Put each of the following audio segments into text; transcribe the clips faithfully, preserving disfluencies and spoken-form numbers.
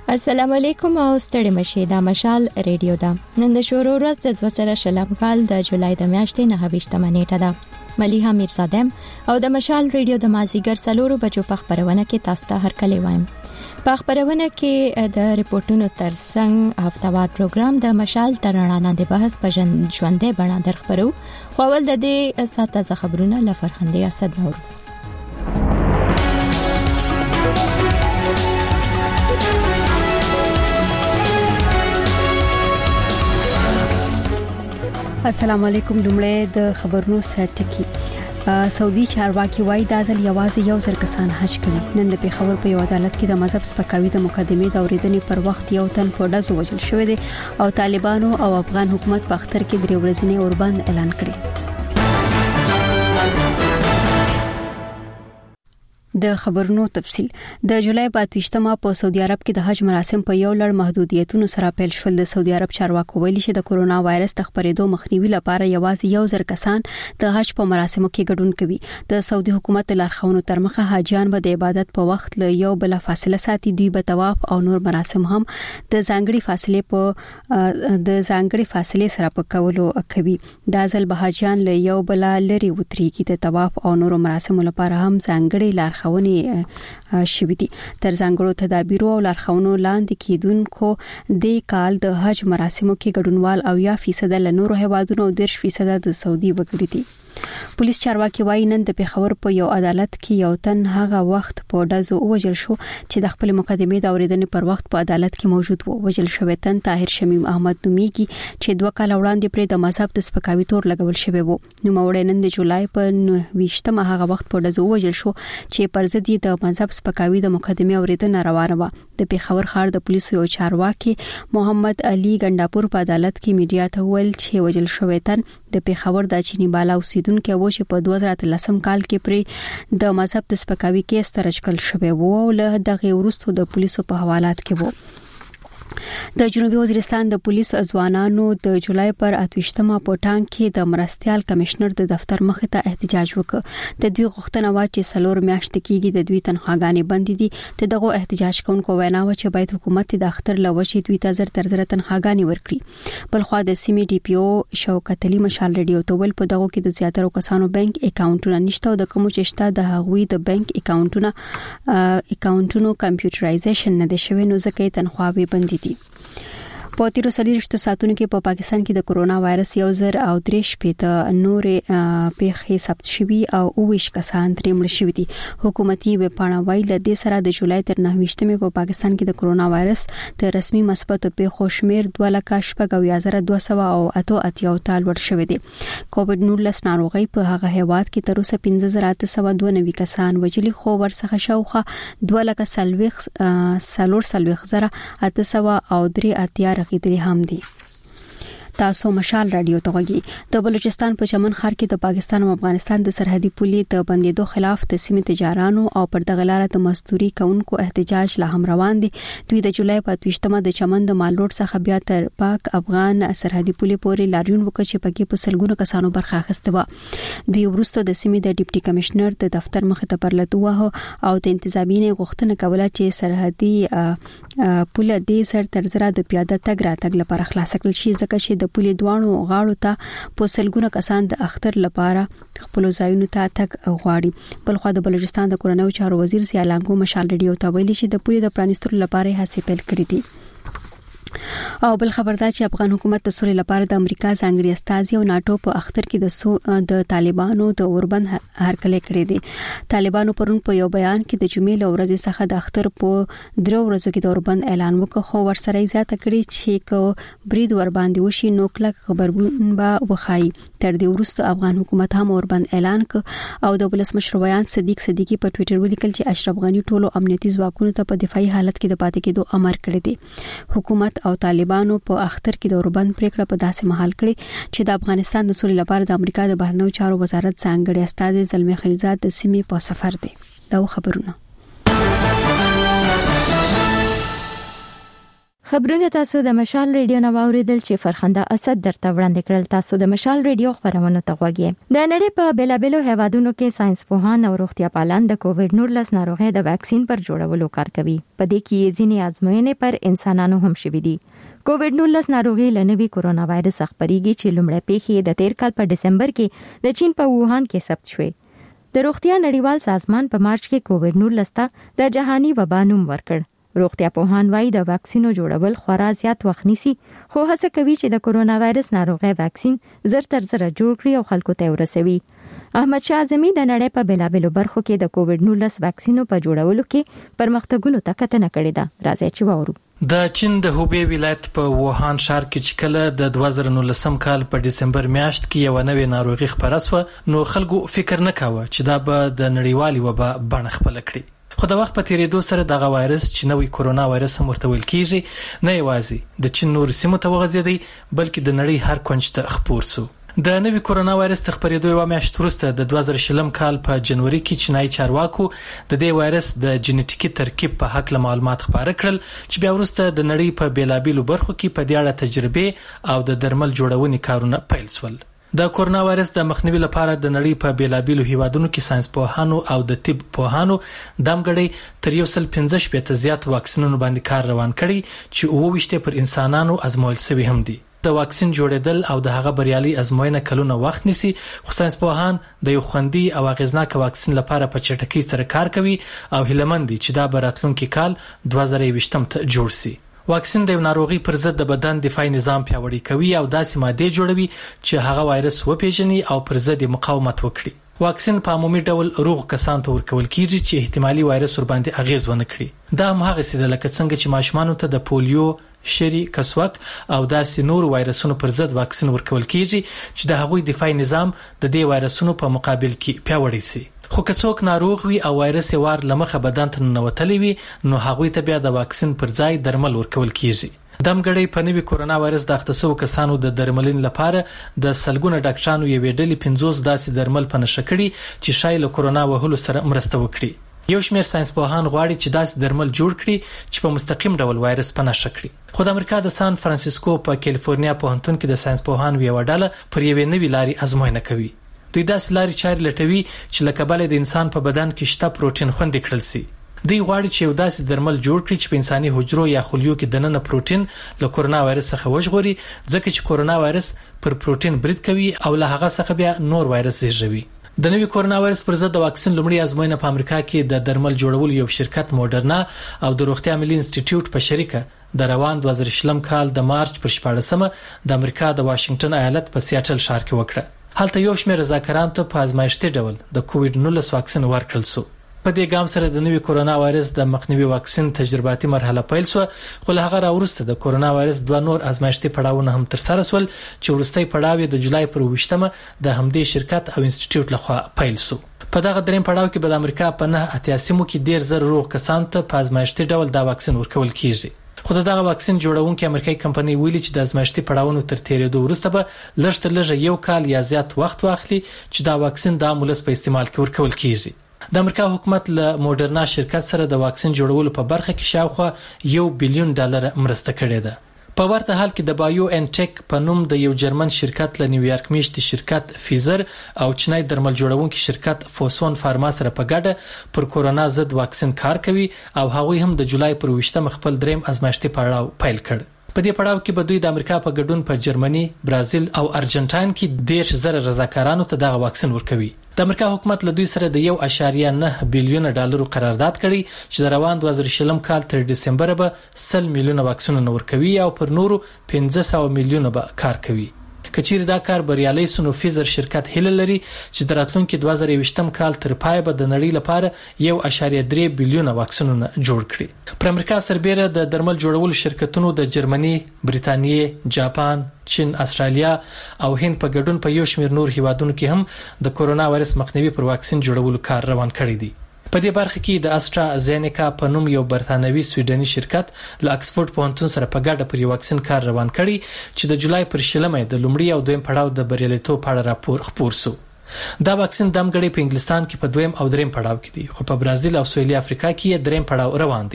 السلام علیکم او ستړي مشه دا مشال ریډیو دا نن د شورو ورځ د دوه سره شلم کال د جولای د میاشتې نه هوښتمه نیټه ده مليحه میر صادم او د مشال ریډیو د مازیګر سلورو بجو په خبرونه کې تاسو ته هر کله وایم په خبرونه کې د ریپورتونو ترڅنګ هفتهوار پروګرام د مشال ترانه د بحث په ژوندې بڼه درخبرو خو ول د دې ساته خبرونه لفرخندې اسد نور السلام علیکم لومړی د خبرونو سرټکی سعودي چارواکي وایي دا ځل یوازې یو ځل کسان حج کوي نن د پیښور په یو عدالت کې د مذهب سپکاوي د مقدمې د اوریدنې پر وخت یو تن په ډزو وژل شوی دی او طالبانو او افغان حکومت په اختر کې درې ورځې اوربند اعلان کړی د خبرونو تفصيل د جولای په اتوشتمه په سعودي عرب کې د حج مراسم په یو لړ محدودیتونو سره پیل شول د سعودي عرب چارواکو ویلي چې د کورونا وایرس د خپرېدو مخنیوي لپاره یوازې یو ځل کسان د حج په مراسمو کې ګډون کوي د سعودي حکومت لارښوونو تر مخه حاجیان به د عبادت په وخت له یو بل فاصله ساتي دوی به طواف او نور مراسم هم د ځانګړي فاصله په د ځانګړي فاصله سره په کولو کوي دا ځل به حاجیان له یو بل لري وتريږي د طواف او نور مراسم لپاره هم ځانګړي لارښوونې شوې دي تر ځانګړو تدابیرو او لارښوونو لاندې کېدونکو د کال د حج مراسمو کې ګډونوال او یا فیصد له نورو هیوادونو او دېرش فیصد د سعودي وګړي دي پولیس چارواکي وایي نن د پیښور په یو عدالت کې یو تن هغه وخت په ډزو وژل شو چې د خپل مقدمې د اوریدنې پر وخت په عدالت کې موجود و وژل شوی تن طاهر شمیم احمد نومیږي چې دوه کال وړاندې پر د مذهب د سپکاوي تور لګول شوی وو نو موړ نن د جولای په نوهشتمه هغه وخت په ډزو وژل شو چې پر ضد د مذهب سپکاوي د مقدمې اوریدنه روانه و د پیښور ښار د پولیسو یو چارواکي محمد علي ګنداپور په عدالت کې میډیا ته ویل چې وژل شوی تن د پیښور د چینی بالا اوسیدونکو و چې په دوه زره اتلسم کال کې پر د مذهب د سپکاوي کیس ترش کړل شوی وو او له دغه وروسته د پولیسو په حوالات کې وو د جنوبي وزیرستان د پولیس ځوانانو د جولای پر اتوشتمه په ټانګ کې د مرستيال کمشنر د دفتر مخ ته احتجاج وکړ د دوی غوښتنه و چې سلور میاشتې کېږي د دوی تنخواګانې بند دي ته دغه احتجاج کوونکو وینا و چې باید حکومت د اختر لوشي دوی ته زر تر زر تنخواګانې ورکړي بل خو د سیمې ډي پی او شوکت علي مشال ریډیو ته ول په دغه کې د زیاتره کسانو بانک اکاونټونه نشته او د کوم چې شته د هغوی د بانک اکاونټونه اکاونټونو کمپیوټرایزیشن نه دي شوی نو ځکه تنخواوي بند دي په تیرو سلیرشتو ساتونو کې په پاکستان کې د کورونا وایرس یو زر او درې شپېته نورې پیښې ثبت شوي او اوویش کسان ترې مړ شوي دي حکومتي ویبپاڼه وایي له دې سره د جولای تر نهه په پاکستان کې د کورونا وایرس د رسمي مثبتو پیښو شمیر دوه لک شپږ اویا زره دوه سوه او اته اتیا ته لوړ شوی دی کووډ نولس ناروغي په هغه هیواد کې تر اوسه پنځه زره اته سوه دوه نوي کسان وجلي خو ورڅخه شاوخه دوه لک سلويخ سلور سلويخ زره اته سوه او درې اتیا دې هم دي تاسو مشال رادیو ته وګورئ د بلوچستان په چمن ښار کې د پاکستان او افغانستان د سرحدي پولې د بندیدو خلاف د سیمې تجارانو او پر دغه لار د مزدوري کوونکو احتجاج لا هم روان دي دوی د جولای په اتوشتمه د چمن د مالروډ څخه بیا تر پاک افغان سرحدي پولې پورې لاریون وکړ چې پکې په سلګونو کسانو برخه اخیسته و دوی ورسته د سیمې د ډیپټي کمشنر د دفتر مخ ته پرلتو او د انتظامی غوښتنه کوله چې سرحدي پوله دې سر تر زره د پیاده تګ راتګ لپاره خلاص کړل شي ځکه چې د پولی دوانو غاړو ته په سلګونه کسان د اختر لپاره خپل ځایونو ته تک غواړي بل خو د بلوچستان د کورنیو چارو وزیر سیالانګو مشال ریډیو ته ویلي چې د پولی د پرانیستلو لپاره هڅې پیل کړې دي او بل خبردار چې افغان حکومت د سولې لپاره د امریکا ځانګړي استازي او ناتو په اختر کې د سو د طالبانو د اوربند هرکله کړې دي طالبانو پرون په یو بیان کې د جمعې له ورځې څخه د اختر په درو ورځو کې د اوربند اعلان وکړ خو ورسره زیاته کړې چې کو برید ور باندې وشي نو کلک خبرونه به وخایي تر دې وروسته افغان حکومت هم اوربند اعلان کړ او د ولسمشر ویان صدیق صدیقی په ټوئیټر ولیکل چې اشرف غنی ټولو امنیتي ځواکونو ته په دفاعي حالت کې د پاتې کېدو امر کړی دی حکومت او طالبانو په اختر کې د اوربند پریکړه په داسې محل کړی چې د افغانستان د سولې لپاره د امریکا د بهرنیو چارو وزارت ځانګړي استازي زلمي خلیزاد د سیمې په سفر دی دا خبرونه خبرونه تاسو د مشال ریډیو نو اوریدل چې فرخنده اسد درته وړاندې کړل. تاسو د مشال ریډیو خبرونه ته غوږی. د نړۍ په بیلابېلو هیوادونو کې ساينس پوهان او روغتیا پالان د کووډ نولس ناروغۍ د ویکسین پر جوړولو کار کوي. په دې کې ځینې آزموینې پر انسانانو هم شوې دي. کووډ نولس ناروغي لنوي کورونا وایرس خبريږي چې لومړی پیښې د تیر کال په دسمبر کې د چین په ووهان کې ثبت شوې. د روغتیا نړیوال سازمان په مارچ کې کووډ نولس ته د جهاني وبا نوم ورکړ. روغتیا پوهان وايي د واکسینو جوړول خورا زیات وخت نیسي، خو هڅه کوي چې د کورونا وایرس ناروغي واکسین زر تر زر جوړ کړي او خلکو ته ورسوي. احمد شاه اعظمي د نړۍ په بیلابېلو برخو کې د کووډ نولس واکسینو په جوړولو کې پرمختګونو ته کتنه کړې ده. راځي چې وورو. د چین د هوبی ولایت په ووهان ښار کې چې کله د دوه زره نولسم کال په دسمبر میاشت کې یو نوې ناروغي خبره شوه، نو خلکو فکر نه کاوه چې دا به د نړیوالي وبا بڼه خپل کړي. خو د وخت په تیریدو سره دغه وایرس چې نوې کورونا وایرس هم ورته ویل کیږي، نه یوازې د چین نور سیمو ته وغځېدی بلکې د نړۍ هر کونج ته خپور شو. د نوې کورونا وایرس تر خپرېدو یو میاشت وروسته د دوه زره شلم کال په جنوري کې چینایي چارواکو د دې وایرس د جینټیکي ترکیب په حق له معلومات خبره کړل چې بیا وروسته د نړۍ په بیلابېلو برخو کې په دې اړه تجربې او د درمل جوړونې کارونه پیل شول. د کورونا وایرس د مخنیوي لپاره د نړۍ په بیلابېلو هیوادونو کې ساينس پوهانو او د طب پوهانو دمګړی تر یو سل پنځه شپږ زیات واکسینونو باندې کار روان کړي چې اوه ویشت پر انسانانو ازمویل شوی هم دي. د واکسین جوړېدل او د هغه بریالي ازموینه کلونه وخت نیسي، خو ساينس پوهان د یو خوندي او اغیزناک واکسین لپاره په چټکۍ سره کار کوي او هیلمن دي چې دا براتلونکي کال دوه زره یوویشتم ته جوړ شي. واکسین د ناروغي پر ضد د بدن دفاعي نظام پیاوړی کوي او داسې ماده جوړوي چې هغه وایرس وپیژني او پر ضد مقاومت وکړي. واکسین په عمومي ډول روغ کسانو ته ورکول کیږي چې احتمالي وایرس ور باندې اغیز ونه کړي. دا هم هغه څه لکه څنګه چې ماشومان ته د پولیو، شری، کسوک او داسې نور وایرسونو پر ضد واکسین ورکول کیږي چې د هغوی دفاعي نظام د دې وایرسونو په مقابل کې پیاوړی شي. خو که څوک ناروغ وي او وایرس یې وار لمخه بدن ته ننوتلی وي، نو هغوی ته بیا د واکسین پر ځای درمل ورکول کیږي. دمګړی په نوي کورونا وایرس د اخته شوو کسانو د درملنې لپاره د سلګونه ډاکټرانو یوې ډلې پنځوس داسې درمل په نشه کړي چې شاید له کورونا وهلو سره مرسته وکړي. یو شمېر ساينس پوهان غواړي چې داسې درمل جوړ کړي چې په مستقیم ډول وایرس په نشه کړي. خو د امریکا د سان فرانسیسکو په کالیفورنیا پوهنتون کې د ساينس پوهانو یو ډله پر یوې نوې لارې ازموینه کوي. دوی داسې لارې چارې لټوي چې لکه بل د انسان په بدن کې شته پروتین خوندي کړل شي. دوی غواړي چې یو داسې درمل جوړ کړي چې په انساني حجرو یا خلیو کې دننه پروتین له کورونا وایرس څخه وژغوري، ځکه چې کورونا وایرس پر پروتین برید کوي او له هغه څخه بیا نور وایرس زیږوي. د نوي کورونا وایرس پر ضد د واکسین لومړی ازموینه په امریکا کې د درمل جوړولو یو شرکت موډرنا او د روغتیا ملي انسټیټیوټ په شریکه د روان دوه زره شلم کال د مارچ پر شپاړسمه د امریکا د واشنگټن ایالت په سیاتل ښار کې وکړه. هلته یو شمېر رضاکارانو ته په ازمایښتي ډول د کووډ نولس واکسین ورکړل شو. په دې ګام سره د نوي کورونا وایرس د مخنیوي واکسین تجرباتي مرحله پیل شو، خو له هغه راوروسته د کورونا وایرس دوه نور ازمایښتي پړاوونه هم تر سره شول چې وروستي پړاو د جولای پر اوویشتمه د همدې شرکت او انسټیټیوټ لخوا پیل شو. په دغه دریم پړاو کې د امریکا په نه اتیا سیمو کې ډیر زر روغ کسانو ته په ازمایښتي ډول دا واکسین ورکول کیږي. خو دغه واکسین جوړونکي امریکایي کمپنۍ ویلي چې د ازمایښتي پړاوونو تر تیریدو وروسته به لږ تر لږه یو کال یا زیات وخت واخلي چې دا واکسین د عامولس په استعمال کې ورکول کیږي. د امریکا حکومت له موډرنا شرکت سره د واکسین جوړولو په برخه کې شاوخوا یو بلیون ډالر مرسته کړې ده. په ورته حال کې د بایو ان ټیک په نوم د یو جرمن شرکت له نیویارک میشتي شرکت فیزر او چینای درمل جوړونکي شرکت فوسون فارما سره په ګډه پر کورونا ضد واکسین کار کوي او هغوی هم د جولای پر اوویشتم خپل دریم ازمایښتي پړاو پیل کړ. په دې پړاو کې به دوی د امریکا په ګډون په جرمني، برازیل او ارجنټاین کې دیرش زره رضاکارانو ته دغه واکسین ورکوي. د امریکا حکومت له دوی سره د یو اعشاریه نه بیلیون ډالرو قرارداد کړی چې د روان دوه زره شلم کال تر دسمبر به سل میلیونه واکسینونه ورکوي او پر نورو پنځه سوه میلیونه به کار کوي. کچیر دا کار بریالي سونو فیزر شرکت هیله لري چې د راتلونکي دوه زره یوویشتم کال تر پای به د نړۍ لپاره یو اعشاریه درې بیلیونه واکسینونه جوړ کړي. پر امریکا سربېره د درمل جوړولو شرکتونو د جرمني، بریتانیې، جاپان، چین، استرالیا او هند په ګډون په یو شمېر نور هیوادونو کې هم د کورونا وایرس مخنیوي پر واکسین جوړولو کار روان کړی دی. په دې برخه کې د اسټرا زینیکا په نوم یو برتانوي سویډني شرکت له اکسفورد پوهنتون سره په ګډه پر یو واکسین کار روان کړي چې د جولای پر شلمه د لومړي او دویم پړاو د بریالیتوب په اړه راپور خپور شو. دا واکسین دمګړی په انګلستان کې په دویم او دریم پړاو کې دی، خو په برازیل او سویلي افریقا کې یې دریم پړاو روان دی.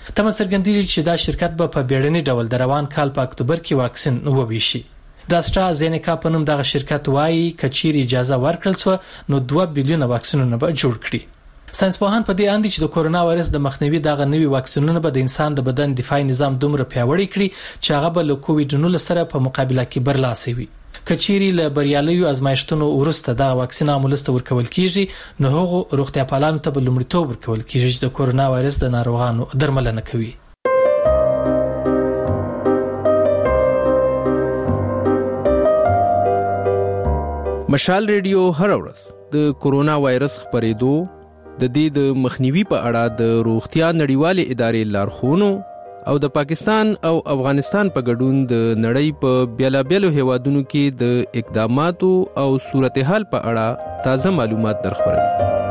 تمه څرګندېږي چې دا شرکت به په بیړني ډول د روان کال په اکتوبر کې واکسین وویشي. د اسټرازینیکا په نوم دغه شرکت وايي کچيري اجازه ورکړل سو نو دوه بلیونه واکسینونه به جوړ کړي. ساينسپوهان په دې اند چې د کورونا وایرس د مخنیوي دغه نوي واکسینونه به د انسان د بدن دفاعي نظام دومره پیاوړی کړي چې هغه به له کووډ نولس سره په مقابله کې برلاسي وي. کچيري له بریالیو ازمایښتونو وروسته د واکسین عملسته ورکول کیږي نو هغه روغتیا پالانو ته به لومړیتوب ورکول کیږي چې د کورونا وایرس د ناروغانو درملنه کوي. مشال ریډیو هر ورځ د کورونا وایرس خپرېدو د دې د مخنیوي په اړه د روغتیا نړیوالې ادارې لارښوونو او د پاکستان او افغانستان په ګډون د نړۍ په بیلابیلو هیوادونو کې د اقداماتو او صورتحال په اړه تازه معلومات درخبروي.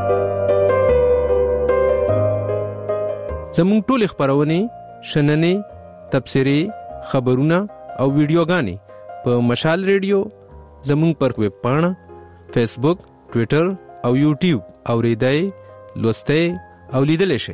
زموږ ټول خبرونه شننې تبصرې خبرونه او ویډیوګانې په مشال ریډیو زموږ پر ویب پاڼه فیسبوک ټوئیټر او یوټیوب اوریدای لوستئ او لیدلئ شئ.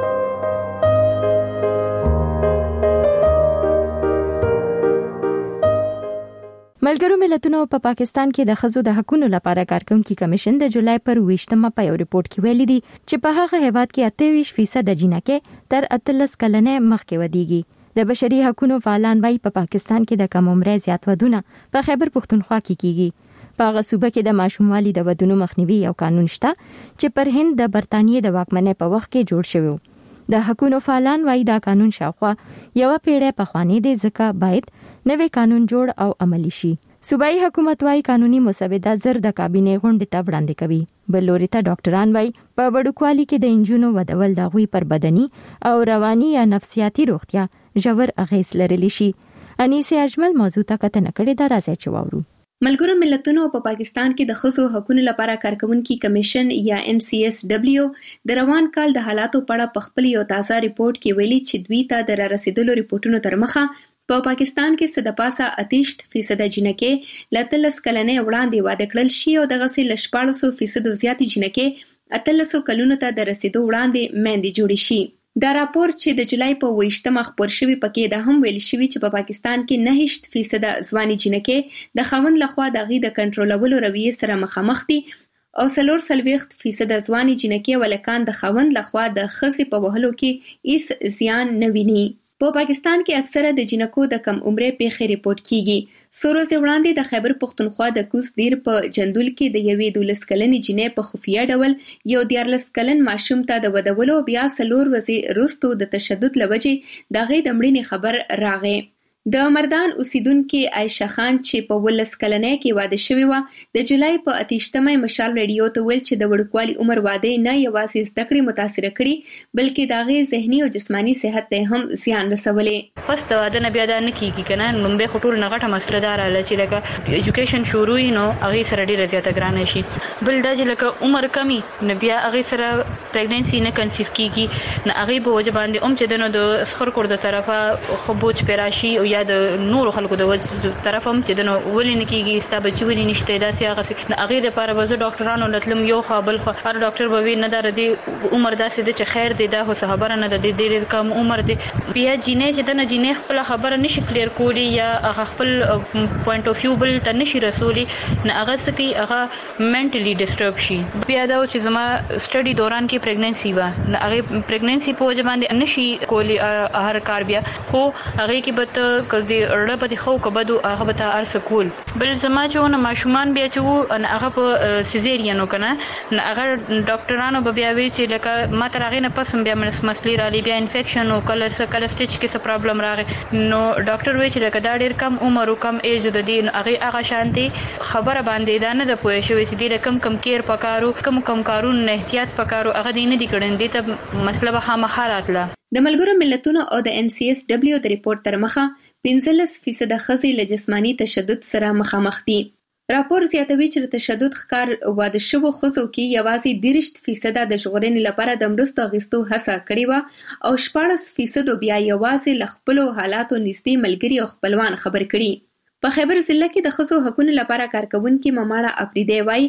ملګرو ملتونو په پا پاکستان کې د ښځو د حقوقو لپاره کارکونکو کمیشن د جولای پر ویشتمه په یو ریپورت کې ویلي دي چې په هغه هیواد کې اته ویشت فیصد د جنکې تر اتلس کلنې مخکې ودیږي. د بشري حقوقو فعالان وايي په پا پاکستان کې د کم عمرۍ زیات ودونه په خیبر پختونخوا کې کیږي. په هغه صوبه کې د ماشوموالي د ودونو مخنیوي یو قانون شته چې پر هند د برتانیې د واکمنۍ په وخت کې جوړ شوی. د حقوقو فعالان وايي دا قانون شاوخوا یو پیړۍ پخوانی دی ځکه باید نوې قانون جوړ او عملی شي. صوبایي حکومت وايي قانوني مسوده زر د کابینې غونډې ته وړاندې کوي. بل لوري ته ډاکټران وايي په وړوکوالي کې د انجونو ودول د غوي پر بدني او رواني یا نفسیاتي روغتیا ژور اغیز لرلی شي. انیسه اجمل موضوع ته کتنه کړې دا راځي چې واورو. ملګرو ملتونو په پاکستان کې د ښځو حقوقو لپاره کارکونکو کمیشن یا ان سی ایس ډبلیو د روان کال د حالاتو په اړه په خپل یو تازه ریپورت کې ویلي چې دوی ته د رسیدلو ریپورتونو تر مخه په پاکستان کې څه د پاسه اتیشت فیصد جنکې له اتلس کلنې وړاندې واده کړل شي او دغه څه له شپاړسو فیصد زیاتې جنکې اتلسو کلونو ته د رسیدو وړاندې میندې جوړې شي. دا راپور چې د جولای په ویشتمه خپور شوی پکې د هم ویل شوی چې په پاکستان کې نهشت فیصد ځواني جنکې د خاوند لخوا د غي د کنټرولولو رویې سره مخامخ دي او څلور څلوېښت فیصد ځواني جنکې ولکان د خاوند لخوا د ښځې په وهلو کې هیڅ زیان نه ویني. په پاکستان کې اکثره د جنکو د کم عمرۍ پیښې ریپورت کیږي. څو ورځې وړاندې د خیبر پختونخوا د کوز دیر په جندول کې د یوې دولس کلنې جنۍ په خفیه ډول یو دیارلس کلن ماشوم ته د ودولو بیا څلور ورځې وروسته د تشدد له وجې د هغې د مړینې خبر راغی. د مردان اوسیدونکې عایشه خان چې په ولس کلنۍ کې واده شوې وه د جولای په اتیشتمه مشال ریډیو ته ویل چې د وړوکوالي عمر واده نه یوازې زده کړې متاثره کړي بلکې د هغې ذهني او جسماني صحت ته هم زیان رسولی. پس د واده نه بیا دا نه کېږي که نه لومبۍ خو ټول نه غټه مسله دا راغله چې لکه ایجوکیشن شروع وي نو هغې سره ډېره زیاته ګرانه شي. بل دا چې لکه عمر کم وي نو بیا هغې سره پریګننسي نه کنسیف کېږي نو هغې په وجه باندې هم چې د نو د سخر کور د طرفه ښه بوج پرې راشي او یا د نورو خلکو د وجه طرف هم چې د نو ولې نه کېږي ستا بچي ولې نشته داسې هغسې د هغې دپاره به زه ډاکټرانو لتلم یو خوا بل خوا هر ډاکټر به وي نه دا د دې عمر داسې دی چې خیر دی دا خو څه خبره نه ده د ډېر کم عمر دی. بیا جینۍ چې ده نه جینۍ خپله خبره نشي کلیر کولی یا هغه خپل پوینټ اف ویو بل ته نشي رسولی نه هغه څه کوي هغه منټلی ډسټرب شي. بیا دا چې زما سټډي دوران کې پریګننسي وه نه هغې پریګننسي په وجه باندې نشي کولی هر کار بیا خو هغې کې به ته اړه په دې خو کبدو هغه به ته ارس کول. بل زما چې ونه ماشومان بیا چې وو هغه په سیزیرین وکنه نه هغه ډاکټرانو به بیا وی چې لکه ما تر هغې نه پس بیا مسلې راغلي بیا انفیکشن او کله څه کله سټیچ کې څه پرابلم راغی نو ډاکټر وی چې لکه دا ډېر کم عمر او کم ایج د دې نو هغې هغه شانتي خبره باندې دا نه ده پوه شوې چې دې کم کم کیر پکارو کم کم کارون نه احتیاط پکارو هغه دې نه دي کړی دې ته مسله به خامخا راتله. د ملګرو ملتونو او د ان سی ایس ډبلیو د ریپورت تر مخه پنځلس فیصد ښځې له جسماني تشدد سره مخامخ دي. راپور زیاتوي چې د تشدد ښکار واده شوو ښځو کې یوازې دېرش فیصده د ژغورنې لپاره د مرستو اخیستو هڅه کړې وه او شپاړس فیصدو بیا یوازې له خپلو حالاتو نږدې ملګري او خپلوان خبر کړي. په خیبر ضلع کې د ښځو حقوقو لپاره کارکونکې مماړه اپریدی وایي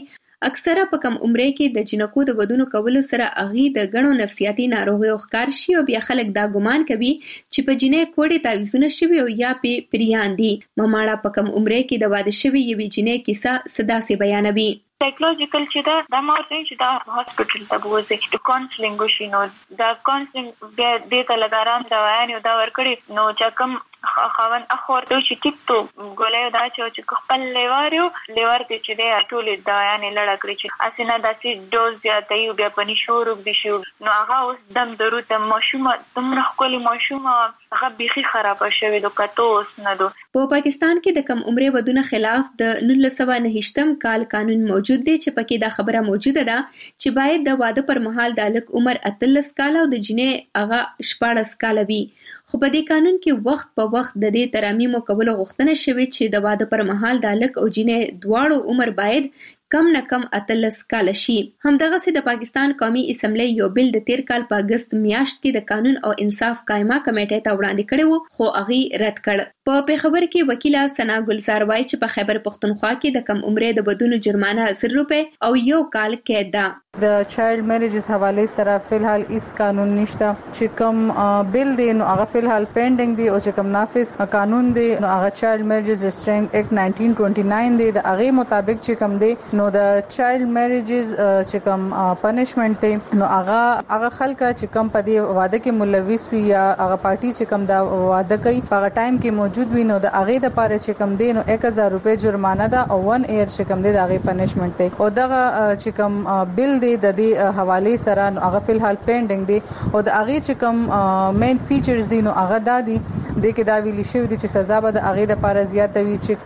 اکثره په کم عمره کې د جنکو د ودونو کولو سره اغي د غنو نفسیاتي ناروغیو ښکار شي او بیا خلک دا ګمان کوي چې په جنې کوړې تعویذونه شوي او یا په پریان دي. مماړه په کم عمره کې د واده شوي یوې جنې کیسه صدا سي بیانوي. سایکولوژیکل چې دا د مارته چې دا هاسپټل ته بوزي د کونسلینګ وشي نو دا کونسلینګ بیا د تلګارام دا وایي نو دا ورکړي نو چې کوم خاون اخور ته چې ټیکټو ګولې دا چې خپل لیواریو لیوار ته چې دا ټول دا یعنی لړ کړی چې اسنه داسې ډوز زیاته یو بیا پني شروع دي شو نو هغه اوس دم ضرورت ماشومه تمره کولی ماشومه هغه بيخي خراب شوی د کټوس نه دو. په پاکستان کې د کم عمره ودونه خلاف د نولس سوه نهه کال قانون موجود دی چې پکې دا خبره موجوده ده چې باید د واده پر مهال د الک عمر اتلس کال او د جنې هغه شپاړس کال وي. خو په دې قانون کې وخت په وخت د دې ترامیم کولو غوښتنه شوې چې د واده پر مهال د الک او جنې دواړو عمر باید کم نه کم اتلس کال شي. همدغه سي د پاکستان قومي اسمبلی یو بل د تیر کال په اگست میاشت کې د قانون او انصاف قائمه کمیټې ته وړاندې کړی وو خو هغه رد کړ. په پیښور کې وکیله ثنا ګلزار وایي چې په خیبر پختونخوا کې د کم عمره د بدونو جرمانه زر روپے او یو کال قید ده. د چایلډ میریجز حواله سره فلحال اس قانون نشته چې کوم بل دی نو هغه فلحال پینډینګ دی او چې کوم نافذ قانون دی نو هغه چایلډ میریجز ریسټرینټ ایکټ نائنټین ټوئنټي ناین دی د هغه مطابق چې کوم دی نو د چایلډ میریجز چې کوم پنیشمنت دی نو هغه هغه خلک چې کوم په دې واده کې ملوث وي یا هغه پارټي چې کوم دا واده کوي په ټایم کې موجود وي نو د هغه د پاره چې کوم دی نو ایک هزار روپے جرمانه ده او ون ایر چې کوم دی د هغه پنیشمنت دی او دغه چې کوم بل دی د دې حواله سره نو هغه فلحال پینډینګ دی او د هغه چې کوم مین فیچرز دي نو هغه دادي د کې دا ویل شوی دي چې سزا به د هغه د پاره زیاته وي چې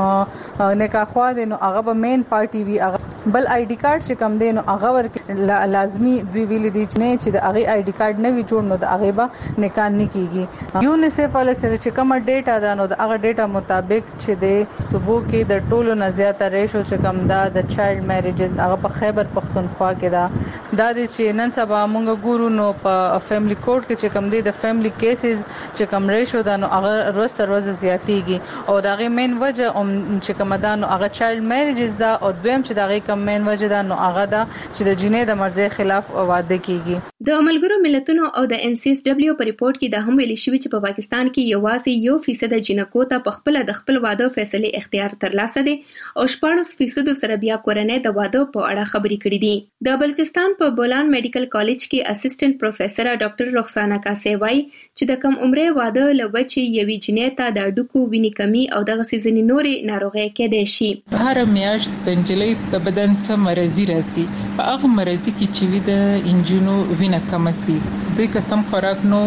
کوم نکاح خوا دي نو هغه به مین پارټي وي هغه بل آی ډی کارت چې کوم دی نو هغه ورکه لازمی دوی ویل دي چې چې د هغه آی ډی کارت نه وی جوړ نو د هغه به نکاح نه کیږي. یونیسف ول سره چې کوم ډیټا ده نو د هغه ډیټا مطابق چې د صوبو کې د ټولو نه زیاته ریشو چې کوم دا د چایلډ میریجز هغه په خیبر پختونخوا کې دا دا چې نن سبا مونږ ګورو نو په فیملی کورټ کې چې کوم دی د فیملی کیسز چې کوم ریشو دا نو هغه روز تر روز زیاتیږي او دا غي مین وجه چې کوم دا نو هغه چایلډ میریجز دا او دویم چې دا غي کوم مین وجه دا نو هغه دا چې د جنې د مرزي خلاف واده کیږي. د ملګرو ملتونو او د ان سی ایس ډبلیو په ریپورت کې دا هم ویل شوی چې په پاکستان کې یوازې یو فیصد جنکو ته په خپل د خپل واده فیصله اختیار ترلاسه دي او شپږ فیصد سره بیا کورنۍ د واده په اړه خبرې کړې دي. د بلوچستان په بولان میډیکل کالج کې اسسټنټ پروفیسور ډاکټر رخسانه کاسي وایي چې د کم عمره واده لوچې یوې جنې ته د ډوکو ویني کمی او د غسیزنی نورې ناروغي کېدای شي. هر میاشت د انجلۍ په بدن څه مرزي راځي په هغه مرزي کې چې وي د انجینو وینه کم سي دوی قسم خوراک نو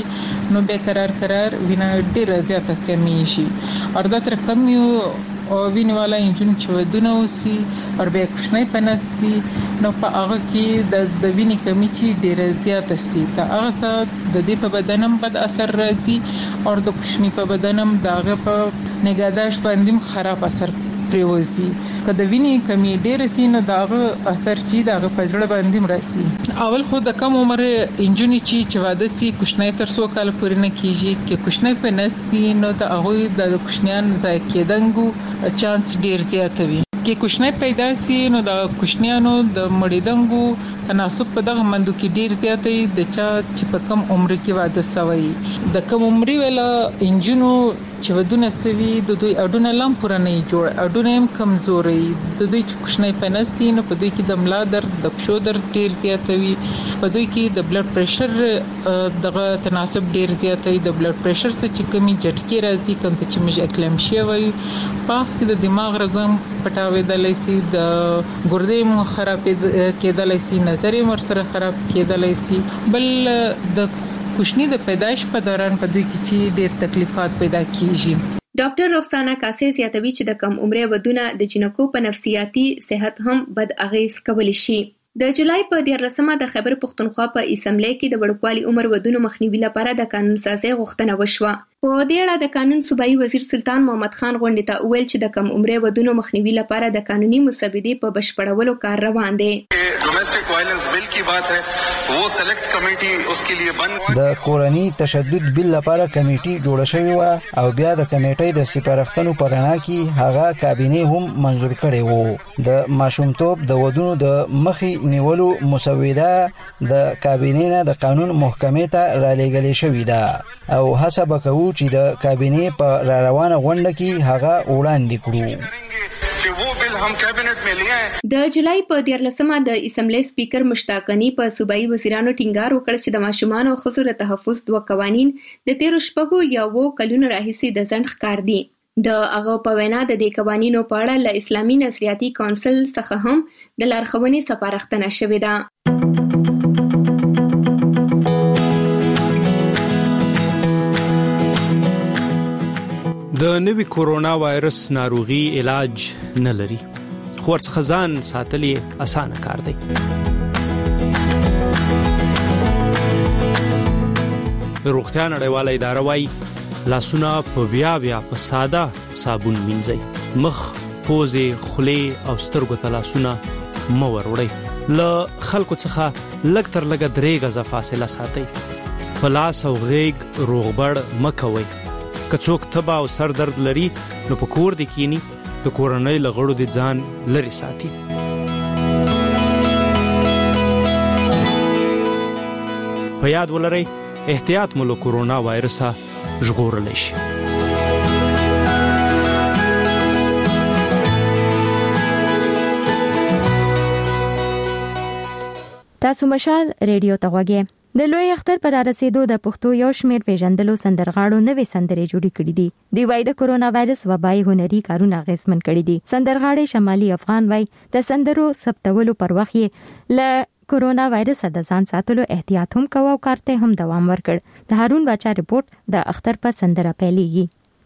کې نو به قرار قرار وینه ډیره زیاته کمی شي او دا تر کم یو او ویني والا انجن چې ودونه وسی او به کوښنۍ پنسي نو په هغه کې د د ویني کمی چې ډیره زیاته سي دا هغه څه د دې په بدنم بد اثر راځي او د کوښنۍ په بدنم داغه په نگهداشت باندې خراب اثر پریوزي. کله ویني کمی ډیر سي نو داغه اثر چې داغه پزړه باندې مرسي. اول خو د کم عمر انجونی چې چې واده سي کوښنۍ تر څو کال پورې نه کیږي کې کوښنۍ په نسي نو د هغه د کوښنیان ځای کېدنګو چانس ډیر زیات وي. کې کوښنۍ پیدا سي نو د کوښنیانو د مړیدنګو تناسب په دغه مندو کې ډیر زیات دی د چا چې په کم عمر کې واده سوی د کم عمر ویل انجونو چې ودونه سوي د دوی اډونه لم پوره نه جوړ اډونه هم کمزوري د دوی چې کوښنۍ پنسي نو په دوی کې د ملا درد د پښو درد ډیر زیات وي په دوی کې د بلډ پريشر دغه تناسب ډیر زیات وي د بلډ پريشر څخه چې کمی جټکی راځي کوم ته چې مج اکلمشیا وي په کې د دماغ رګم پټاوېدلای شي د ګردې مو خراب کېدلای شي نظر یې ور سره خراب کېدلای شي بل د کوښنۍ د پیدایش په دوران په دوی کې چې ډېر تکلیفات پیدا کیږي. ډاکټر رخسانه کاسي زیاتوي چې د کم عمره ودونه د جنکو په نفسیاتي صحت هم بد اغیز کولی شي. د جولای په دیارلسمه د خیبر پختونخوا په اسمبلی کې د وړوکوالي عمر ودونو مخنیوي لپاره د قانون سازي غوښتنه وشوه. په دې اړه د قانون صوبایي وزیر سلطان محمد خان غونډې ته ویل چې د کم عمره ودونو مخنیوي لپاره د قانوني مسودې په بشپړولو کار روان دی. Domestic violence bill की बात है वो सेलेक्ट कमेटी उसके लिए बन د کورنی تشدد بل لپاره کمیټي جوړه شوې و او بیا د کمیټې د سپارښتنو په رڼا کې هغه کابینه هم منزور کړي وو. د ماشومتوب د ودونو د مخې نیولو مسوده د کابینه نه د قانون محکمې ته را لېږلې شوې ده او هڅه وکړو چې د کابینه په را روانه غونډه کې هغه وړاندې کړو. د جولای په دیارلسمه د اسمبلی سپیکر مشتاق غنی په صوبایي وزیرانو ټینګار وکړ چې د ماشومان او ښځو د تحفظ دوه قوانین د تیرو شپږو یا اوو کلونو راهیسې د ځنډ ښکار دي. د هغه په وینا د دې قوانینو په اړه له اسلامي نظریاتي کونسل څخه هم د لارښوونې سپارښتنه شوې ده. د نوي کورونا وایرس ناروغي علاج نه لري خو ورڅخه ځان ساتل یې اسانه کار دی. روغتیا نړیواله اداره وايي لاسونه په بیا بیا په ساده صابون مینځئ. مخ، پوزې، خولې او سترګو ته لاسونه مه وروړئ. له خلکو څخه لږ تر لږه درې غزه فاصله ساتئ. په لاس او غېږ روغبړ مه کوئ. که څوک تبه او سر درد لري نو په کور دې کینی د کورنۍ له غړو دې ځان لرې ساتي. په یاد ولرئ احتیاط مو له کورونا وایرسه ژغورلی شي. تاسو مشال ریډیو ته غوږی. د لوی اختر پر رسیدو د پښتو یو شمېر پیژندلو سندرغاړو نوې سندرې جوړې کړې دي. دی وايي د کورونا وایرس وبای هنري کارونه اغیزمن کړي دي. سندرغاړي شمالي افغان وايي د سندرو ثبتولو پر وخت یې ل کورونا وایرس د ځان ساتلو احتیاط هم کوو او کارته هم دوام ورکړ. د هارون باچا رپورت د اختر په سندره پیلېږي.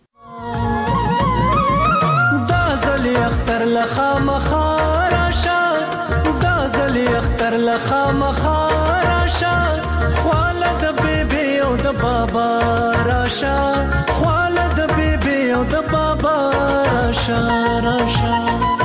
دا ځلې اختر لخوا مخاراشا دا ځلې اختر لخوا مخاراشا خواله د بیبي او د بابا راشا خواله د بیبي او د بابا راشا راشا.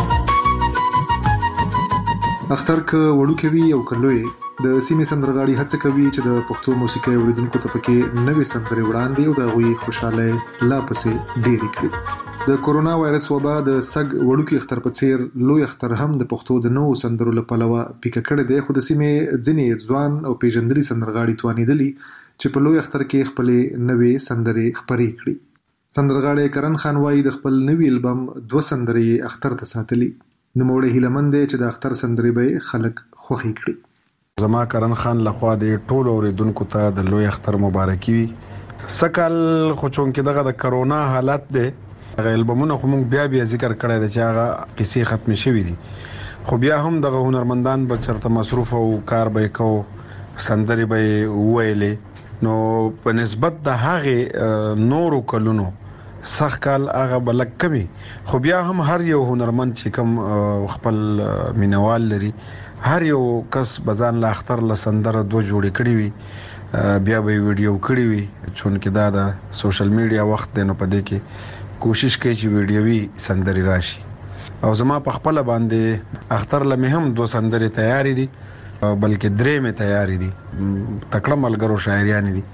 اختر که وړوکی وي او که لوی د سیمې سندرغاړي هڅه کوي چې د پښتو موسیقۍ اوریدونکو ته پکې نوې سندرې وړاندې او د هغوی خوشحالۍ لا پسې ډېرې کړي. د کورونا وایرس وبا د سګ وړوکی اختر په څیر لوی اختر هم د پښتو د نوو سندرو له پلوه پیکه کړی دی خو د سیمې ځینې ځوان او پیژندلي سندرغاړي توانېدلي چې په لوی اختر کې خپلې نوې سندرې خپرې کړي. سندرغاړی کرن خان وایي د خپل نوي البم دوه سندرې اختر ته ساتلي. نوموړی هیلهمند دی چې د اختر سندرې به خلک خوښې کړي. زما کرن خان لخوا د ټولو اوریدونکو ته د لوی اختر مبارکي وي. سکل خو چونکې دغه د کرونا حالت دی هغه البمونه خو موږ بیا بیا ذکر کړی دی چې هغه قصې ختمې شوي دي خو بیا هم دغه هنرمندان به چېرته مصروف او کار به یې کوو سندرې به یې وویلې نو په نسبت د هغې نورو کلونو سخت کال هغه به لږ کمي خو بیا هم هر یو هنرمند چې کوم خپل مینوال لري هر یو کس به ځان له اختر له سندره دوه جوړې کړې وي بیا به یې ویډیو کړې وي چونکې دا د سوشل میډیا وخت دی نو په دې کې کوشش کوي چې ویډیوي سندرې راشي او زما په خپله باندې اختر له مې هم دوه سندرې تیارې دي بلکې درې مې تیارې دي تکړه ملګرو شاعریانې دي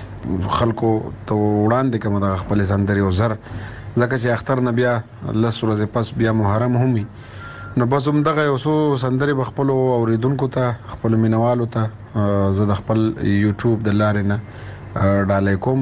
خلکو ته وړاندې کوم د خپل سندرې او زر ځکه چې اختر نه بیا لس ورځې پس بیا محرم هم وي نو بس همدغه یو څو سندرې به خپلو اوریدونکو ته خپلو مینوالو ته زه د خپل یوټیوب د لارې نه ډالۍ کوم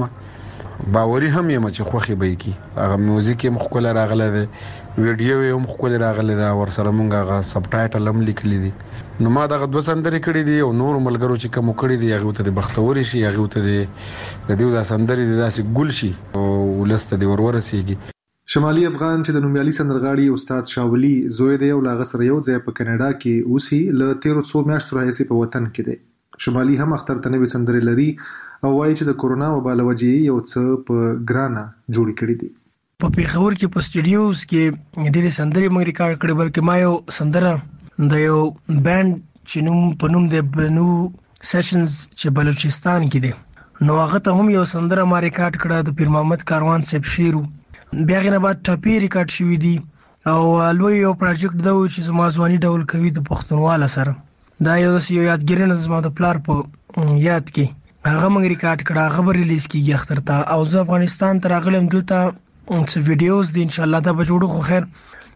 باوري هم یم چې خوښې به یې کي هغه میوزیک یې هم ښکلی راغلی دی ویډیو یې هم ښکلې راغلی ده ورسره مونږ هغه سب ټایټل هم لیکلی دي نو ما دغه دوه سندرې کړي دي او نورو ملګرو چې کوم کړي دي هغې ته د بختورې شي هغې ته د دوی دا سندرې د داسې ګل شي او ولس ته دې ور ورسېږي. شمالي افغان چې د نومیالي سندرغاړي استاد شاولي زوی دی او له هغه سره یو ځای په کاناډا کې اوسي له تیرو څو میاشتو راهیسې په وطن کې دی. شمالي هم اختر ته نوې سندرې لري او وایي چې د کورونا وبا له وجې یو څه په ګرانه جوړې کړي دي. په پیښور کې په سټوډیوز کې ډېرې سندرې موږ ریکارډ کړې بلکې ما یو سندره د یو بینډ چې نوم په نوم د بنو سیشنز چې بلوچستان کې دی نو هغه ته هم یو سندره ما ریکارډ کړه د پیر محمد کاروان صاحب شیرو بیا غینه بعد ټاپی ریکارډ شوی دی او لوی یو پروجیکټ دا و چې زما ځواني ډول کوي د پښتونواله سره دا یو یو یادګیرنه زما د پلار په یاد کې هغه موږ ریکارډ کړه، هغه به ریلیز کیږي اختر ته. او زه افغانستان ته راغلم دلته څه ویډیوز دي ان شاء الله دا به جوړو. خو خیر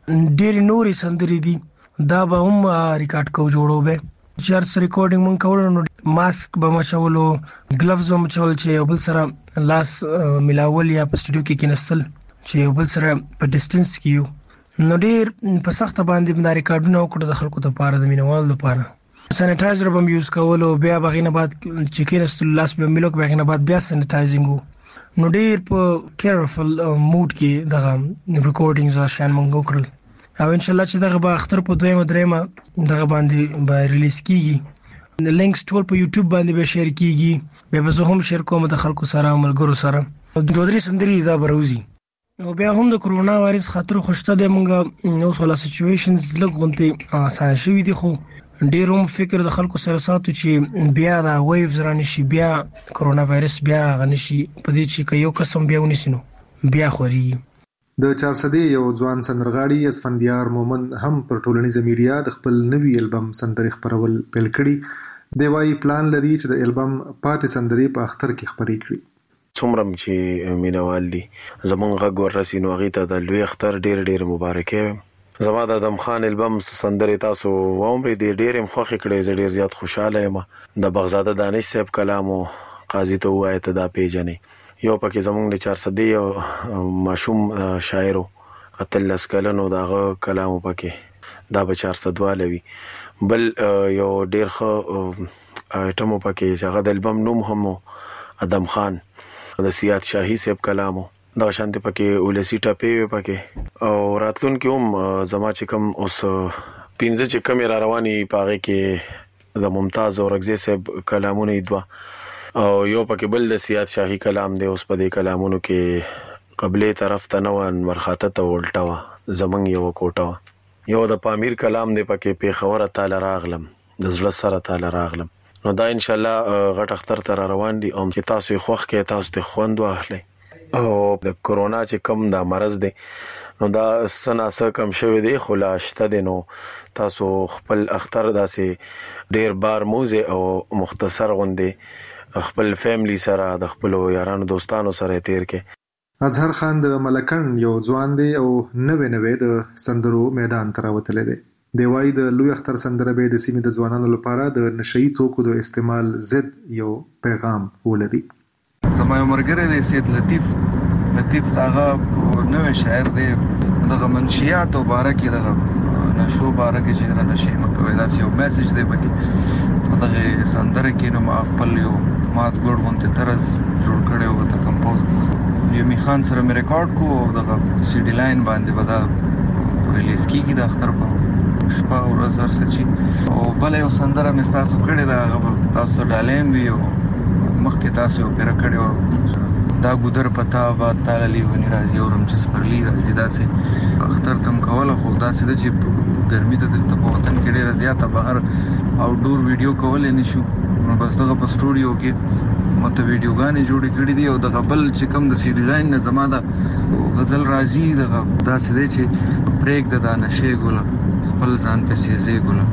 ډېر نورې سندري دي دا به هم ریکارډ کو جوړو به چارس ریکارډینګ مونږ کولو نو ماسک به مچولو، ګلوز به مچول چې یو بل سره لاس ملاول یا په سټوډیو کې کېنستل چې یو بل سره په ډیسټنس کې یو. نو ډېر په سخت باندې دا ریکارډونه وکړو د خلکو لپاره، د مینوال لپاره. سانیټایزر به یوز کولو، بیا بغینه بعد چې کېنستل لاس به ملوک بغینه بعد بیا سانیټایزینګ وو. نو ډېر په کیرفل موډ کې دغه ریکارډینګز شان مونږ وکړل. او ان شاء الله چې دغه به اختر په دویمه درېمه دغه باندې به ریلیز کیږي. لینکس ټول په یوټیوب باندې به شیر کیږي، بیا به زه هم شیر کوم د خلکو سره، ملګرو سره. دوه درې سندري دا به راوځي. او بیا هم د کرونا وایرس خطر خوشته دی، مونږ نو سولا سچويشنز لږ غونډې آسان شوي دي، خو ډېر هم فکر د خلکو سره ساتو چې بیا دا ویوز را نشي، بیا کرونا وایرس بیا غنشي په دې چې یو قسم بیا ونیسي نو بیا خوري. د چارسدې یو ځوان سندرغاړي اسفندیار مومن هم پر ټولنیزه میډیا د خپل نوي البم سندري خبرول پیل کړي. دی وايي پلان لري چې د البم پاتې سندري په اختر کې خبري کړي. څومره چې مینوال دي زمونږ غږ ورسي نو هغې ته د لوی اختر ډېر ډېر مبارکي وایم. زما د ادم خان البم سندرې تاسو واورئ، د ډېرې م خوښې کړې، زه ډېر زیات خوشحاله یم. د بغزاده دانش صاحب کلام و قاضي ته ووایه ته دا پیژنې. یو پکې زمونږ د چارسدې یو ماشوم شاعر اتلس کلنو د هغه کلام پکې دا به چارسدواله وي. بل یو ډېر ښه ایټم پکې چې هغه د البم نوم هم ادم خان د سیاد شاهي صاحب کلام و، دغه شانتې پکې ولسي ټپې وې پکې. او راتلونکي هم زما چې کوم اوس پنځه چې کمې را روانې په هغې کې د ممتاز اورکزي صاحب کلامونه یې دوه، او یو پکې بل د سیاد شاهي کلام دی. اوس په دې کلامونو کې قبلې طرف ته نه وه، انورخاته ته الټه وه، زمونږ یوه کوټه وه. یو د پامیر کلام دی پکې، پېښوره تاله راغلم، د زړه سره تاله راغلم. نو دا انشاءالله غټ اختر ته را روان دي، او چې تاسو یې خوښ کړئ، تاسو ته خوند واخلئ. او د کرونا چې کم دا مرض دی نو دا څه ناڅه کم شوی دی، خو لا شته دی. نو تاسو خپل اختر داسې ډېر بار موزې او مختصر غوندې خپل فیملی سره د خپل یارانو دوستانو سره تیر کې. اظهر خان د ملکن یو ځوان دی او نوې نوې د سندرو میدان ته راوتلی دی. دی وايي د لوی اختر سندره به د سیمې د ځوانانو لپاره د نشئی توکو د استعمال ضد یو پیغام ولري. زما یو ملګری دی سید لطیف لطیف هغه نوې شاعر دی، دغه منشیات او باره کې دغه نشو باره کې چې را نشي مکوي، داسې یو میسج دی پکې په دغه سندره کې. نو ما خپل یو مات ګوډ غونډه طرز جوړ کړی او ته کمپوز کړو، یو می خان سره مې ریکارډ کو، دغه سی ډي لاین باندې ودا ریلیز کیږي د اختر په شپه او ورځ هر څه چی. او بل یو سندره مې تاسو کړې ده، هغه تاسو ته ډالیم وی او مخکې تاسو یو پیر کړی دا ګودر پتا با تعالی ونی راځي اورم چې سپرلی راځي. داسې اختر تم کوله، خو داسې د چې ګرمي ته دلته په وطن کې ډېره زیاته بهر آوټډور ویډیو کولی نشو، نو بس دغه په سټوډیو کې مته ویډیوګانې جوړې کړي دي. او دغه بل چې کوم د سی ډي لاین نه زما د غزل راځي، دغه داسې دی چې پرېږده دا نشې ګله خپل ځان پسې ځې ګله،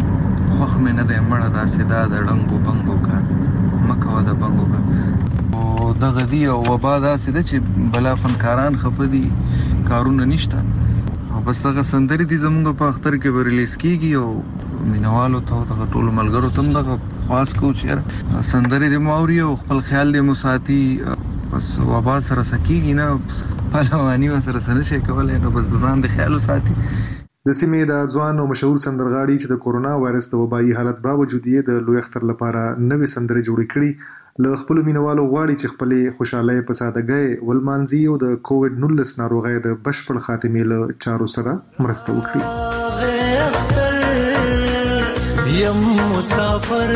خوښ مې نه دی مړه داسې دا د ډنګو بنګو کار مه کوه د بنګو کار. او دغه دی او وبا داسې ده چې بلا فنکاران خفه دي، کارونه نشته. او بس دغه سندرې دي زمونږ په اختر کې به ریلیز کیږي، او مینوالو ته دغه ټولو ملګرو ته هم دغه خواست کوو چې سندرې دې مو اوري او خپل خیال دې مو ساتي. بس وبا سره څه کیږي نه، پهلواني ورسره څه نشي کولی، نو بس د ځان د خیال وساتي. د سیمې د ځوان او مشهور سندرغاړي چې د کورونا وایرس د وبایي حالت باوجود یې د لوی اختر لپاره نوې سندرې جوړې کړي، له خپل مینوالو غواړي چې خپلې خوشحالۍ په سادهګۍ ولمانځي او د کووډ نولس ناروغۍ د بشپړ خاتمې له چارو سره مرسته وکړي. یم مسافر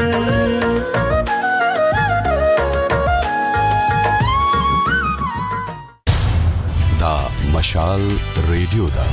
دا مشال ریډیو دا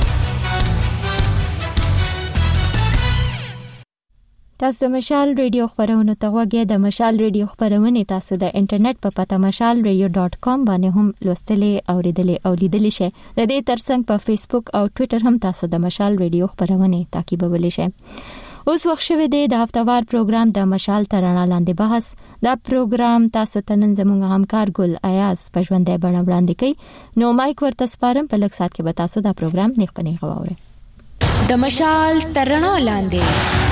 تاسو مشال ریډیو خبرونه ته وګورئ. د مشال ریډیو خبرونه تاسو د انټرنیټ په پته مشال ریډیو ډاٹ کام باندې هم لوستلې او لیدلې او لیدلې شئ. د دې ترڅنګ په فیسبوک او ټوئیټر هم تاسو د مشال ریډیو خبرونه تعقیبولی شئ. اوس وخت شوه د هفتوار پروګرام د مشال ترانه لاندې بحث. دا پروګرام تاسو ته نن زموږ همکار ګل ایاز په ژوندۍ بڼه وړاندې کوي. نو مایک ورته سپارم، په لږ سات کې به تاسو دا پروګرام نیغ په نیغ واورئ. د مشال ترانه لاندې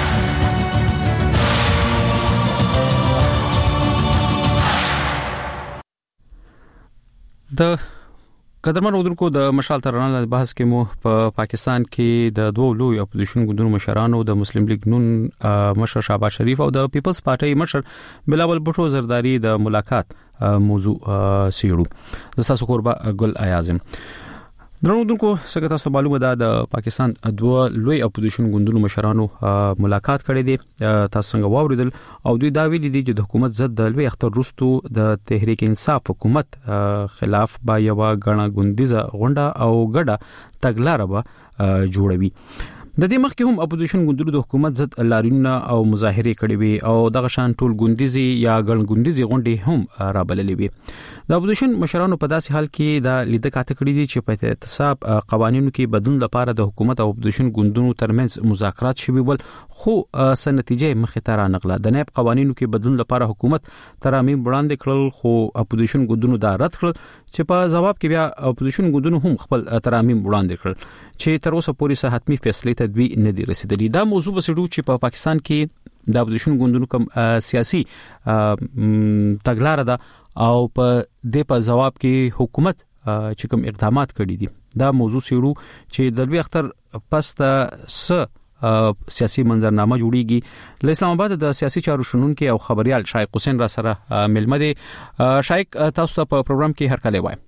د قدرمن اودونکو د مشال ترانه بحث کې مو په پا پاکستان کې د دوه لوی اپوزیشن ګوندونو مشرانو د مسلم لیگ نون مشر شهباز شریف او د پیپلز پارټي مشر بلاول بوټو زرداری د ملاقات موضوع سیړو. تاسو کوربه ګل ایازم درنودونکو څنګه تاسو معلومه ده د پاکستان دوه لوی اپوزیشن ګوندونو مشرانو ملاقات کړي دي. تاسو څنګه واوریدل او دوی دا ویلي دي چې د حکومت ضد د لوی اختر رستو د تحریک انصاف حکومت خلاف با یو غنا ګوندیزه غونډه او ګډه تګلارې به جوړوي. د دې مخکې هم اپوزیشن ګوندونو د حکومت ضد لارینه او مظاهره کړي وي او دغه شان ټول ګوندیزي یا ګڼ ګوندیزي غونډې هم رابللې وي. د اپوزیشن مشرانو په داسې حال کې دا لیده کاته کړی دي چې په احتساب قوانینو کې بدلون لپاره د حکومت او اپوزیشن ګوندونو ترمنځ مذاکرات شوي ول، خو سنتیجه مخې ته رانغله. د نایب قوانینو کې بدلون لپاره حکومت ترامیم وړاندې کړل، خو اپوزیشن ګوندونو دا رد کړل چې په جواب کې بیا اپوزیشن ګوندونو هم خپل ترامیم وړاندې کړل چې تر اوسه پورې سه حتمی فیصله تدوی نه دی رسیدلی. دا موضوع به سړو چې په پا پاکستان کې د اپوزیشن ګوندونو کوم سیاسي تګلارې ده او په دې په جواب کې حکومت چې کوم اقدامات کړي دي. دا موضوع سړو چې د لوی اختر پس د س سیاسي منظرنامه جوړیږي. له اسلام آباد د سیاسي چارو شنونکو او خبريال شایق حسین را سره ملمه دي. شایق تاسو ته په پروګرام کې هرکلی وایم.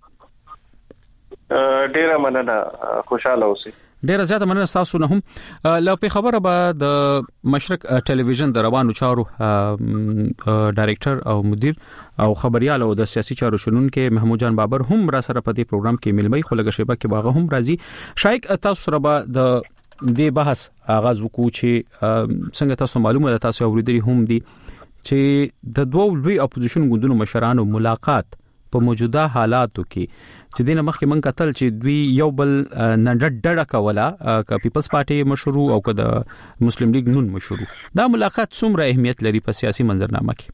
ډیره مننه، خوشاله اوسئ. ډیره زیاته مننه تاسو نه هم. لو په خبره به د مشرق ټلویزیون د روانو چارو ډایریکټر او مدیر او خبريال او د سیاسي چارو شنونکو محمود جان بابر هم را سره په دې پروګرام کې ملمي خلګه شیبه کې باغه هم راځي. شایق تاسو سره به د دې بحث آغاز وکړو چې څنګه تاسو معلومه ده، تاسو اوریدلی هم دي چې د دوه لوی اپوزیشن ګوندونو مشرانو ملاقات په موجوده حالاتو کې چې دینه مخکې من کتل چې دوی یو بل نډډ ډډه کوله ک پیپلز پارټي مشروع او ک د مسلم لیگ نون مشروع. دا ملاقات څومره اهمیت لري په سیاسي منظرنامه کې؟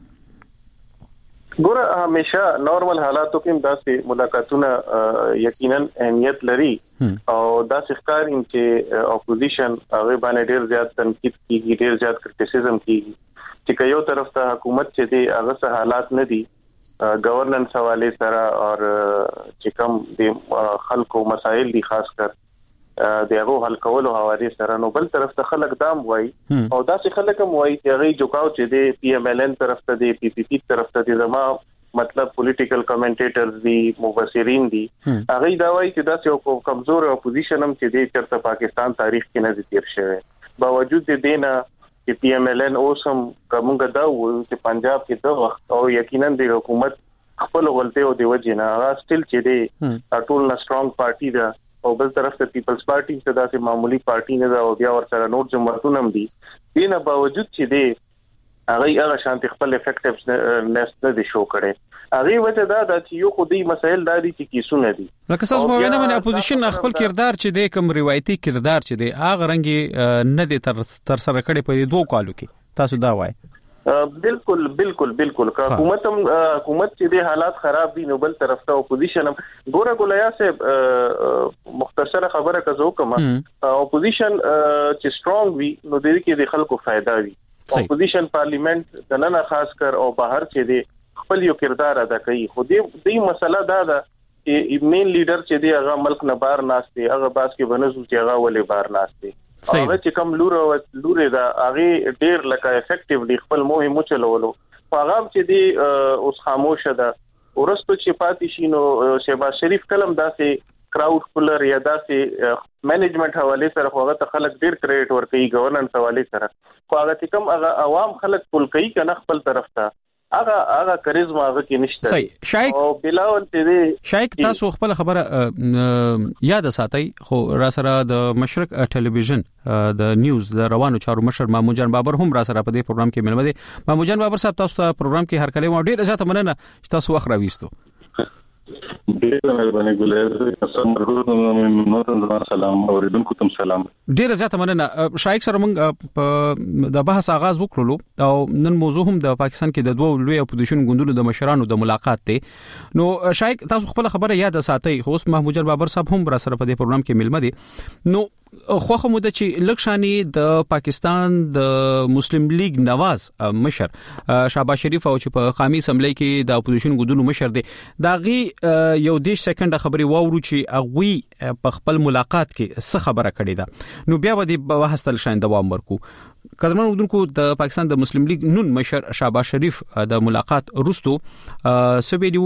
ګوره همیشه نورمال حالاتو کې داسې ملاقاتونه یقینا اهمیت لري او داسې ښکار ان چې اپوزیشن هغه باندې ډیر زیات تنقید کیږي، ډیر زیات کرټیسیزم کیږي چې یو طرف ته حکومت چې دی هغه سه حالات نه دي گورننس حواله سره او چې کوم د خلکو مسائل دي خاص کر دغه حل کولو حواله سره، نو بل طرف ته خلک دام وای او داسې خلک هم وای چې هغه جوکاو چې د پی ایم ایل ان طرف ته دی، پی پی پی طرف ته دی، زما مطلب پولیټیکل کمنټیټرز دي، مفسرین دي، هغه دا وای چې داسې یو کمزور اپوزیشن هم چې د چرته پاکستان تاریخ کې نه تیر شوی، باوجود د دینه چې پی ایم ایل ان اوسم کومګه دا و چې پنجاب کې د وخت او یقینا د حکومت خپل غلطي او د وجنه هغه سټیل چې دی ټول نه سترونګ پارټي ده او بل طرف ته پیپلز پارټي چې داسې معمولی پارټي نه ده او بیا ورسره نور جماعتونه هم دي. دینه باوجود چې دی هغه هغه شانتي خپل افیکټیونس نه دي شو کړي. هغه وجه دا د چې یو خودي مسایل دادي چې کیسونه دي. لکه تاسو په وینا باندې اپوزیشن خپل کردار چې دی کوم روایتي کردار چې دی هغه رنګي نه دي تر تر سره کړي په دوه کالو کې. تاسو دا وایي؟ بالکل بالکل بالکل حکومت هم حکومت چې د حالات خراب دي نو بل طرف ته اپوزیشن هم ګوره ګولیا صاحب مختصره خبره کزو کوم اپوزیشن چې سترونګ وي نو د دې کې د خلکو فائدہ وي. اپوزیشن پارلیمنت د نه خاص کر او بهر چې دی خپل یو کردار ادا کوي. خو دې دې مسله دا ده چې مین لیډر چې دی هغه ملک نه بار ناشته، هغه باس کې بنزو چې هغه ولې بار ناشته، هغه چې کوم لور او لورې دا هغه ډیر لکه افیکټیولی خپل مهم چلولو هغه چې دی اوس خاموشه ده. ورستو چې پاتې شینو شهباز شریف کلم داسې کراود پولر یا داسې مینجمنت حواله سره هغه ته خلک ډیر کریډټ ورکوي، گورننس حواله سره خو هغه چې کوم هغه عوام خلک پول کوي کنه خپل طرف ته هغه هغه کریزما هغه کې نشته. صحیح. شایق او بلاول ته شایق تاسو خپل خبره یاد ساتي خو را سره د مشرق ټلویزیون د نیوز د روانو چارو مشر محمود جان بابر هم را سره په دې پروګرام کې ملمه دي. محمود جان بابر صاحب تاسو ته پروګرام کې هر کله مو ډیر زیاته مننه چې تاسو وخت راويستو. ډېر مهرباني ګولې تاسو مرګونو نو ته سلام اوریدونکو ته سلام. ډېر زیاته مننه. شایق سره موږ د بحث آغاز وکړو او نن موضوع هم د پاکستان کې د دوه لوی اپوزیشن ګوندونو د مشرانو د ملاقات ته. نو شایق تاسو خپل خبره یاد ساتئ. خو اوس محمود بابر صاحب هم را سره په دې پروګرام کې ملمه دي. نو خوخه مو د چې لکشانی د پاکستان د مسلم لیگ نواز مشر شهباز شریف او چې په قومي اسمبلی کې د اپوزیشن ګوندونو مشر دی دا غي یو دیش سکند خبري واورو چې اغوي په خپل ملاقات کې څه خبره کړې ده. نو بیا ودی بحث تل شاین دوام ورکو. قدرمن اردوونکو د پاکستان د مسلم لیگ نون مشر شهباز شریف د ملاقات وروسته سویډیو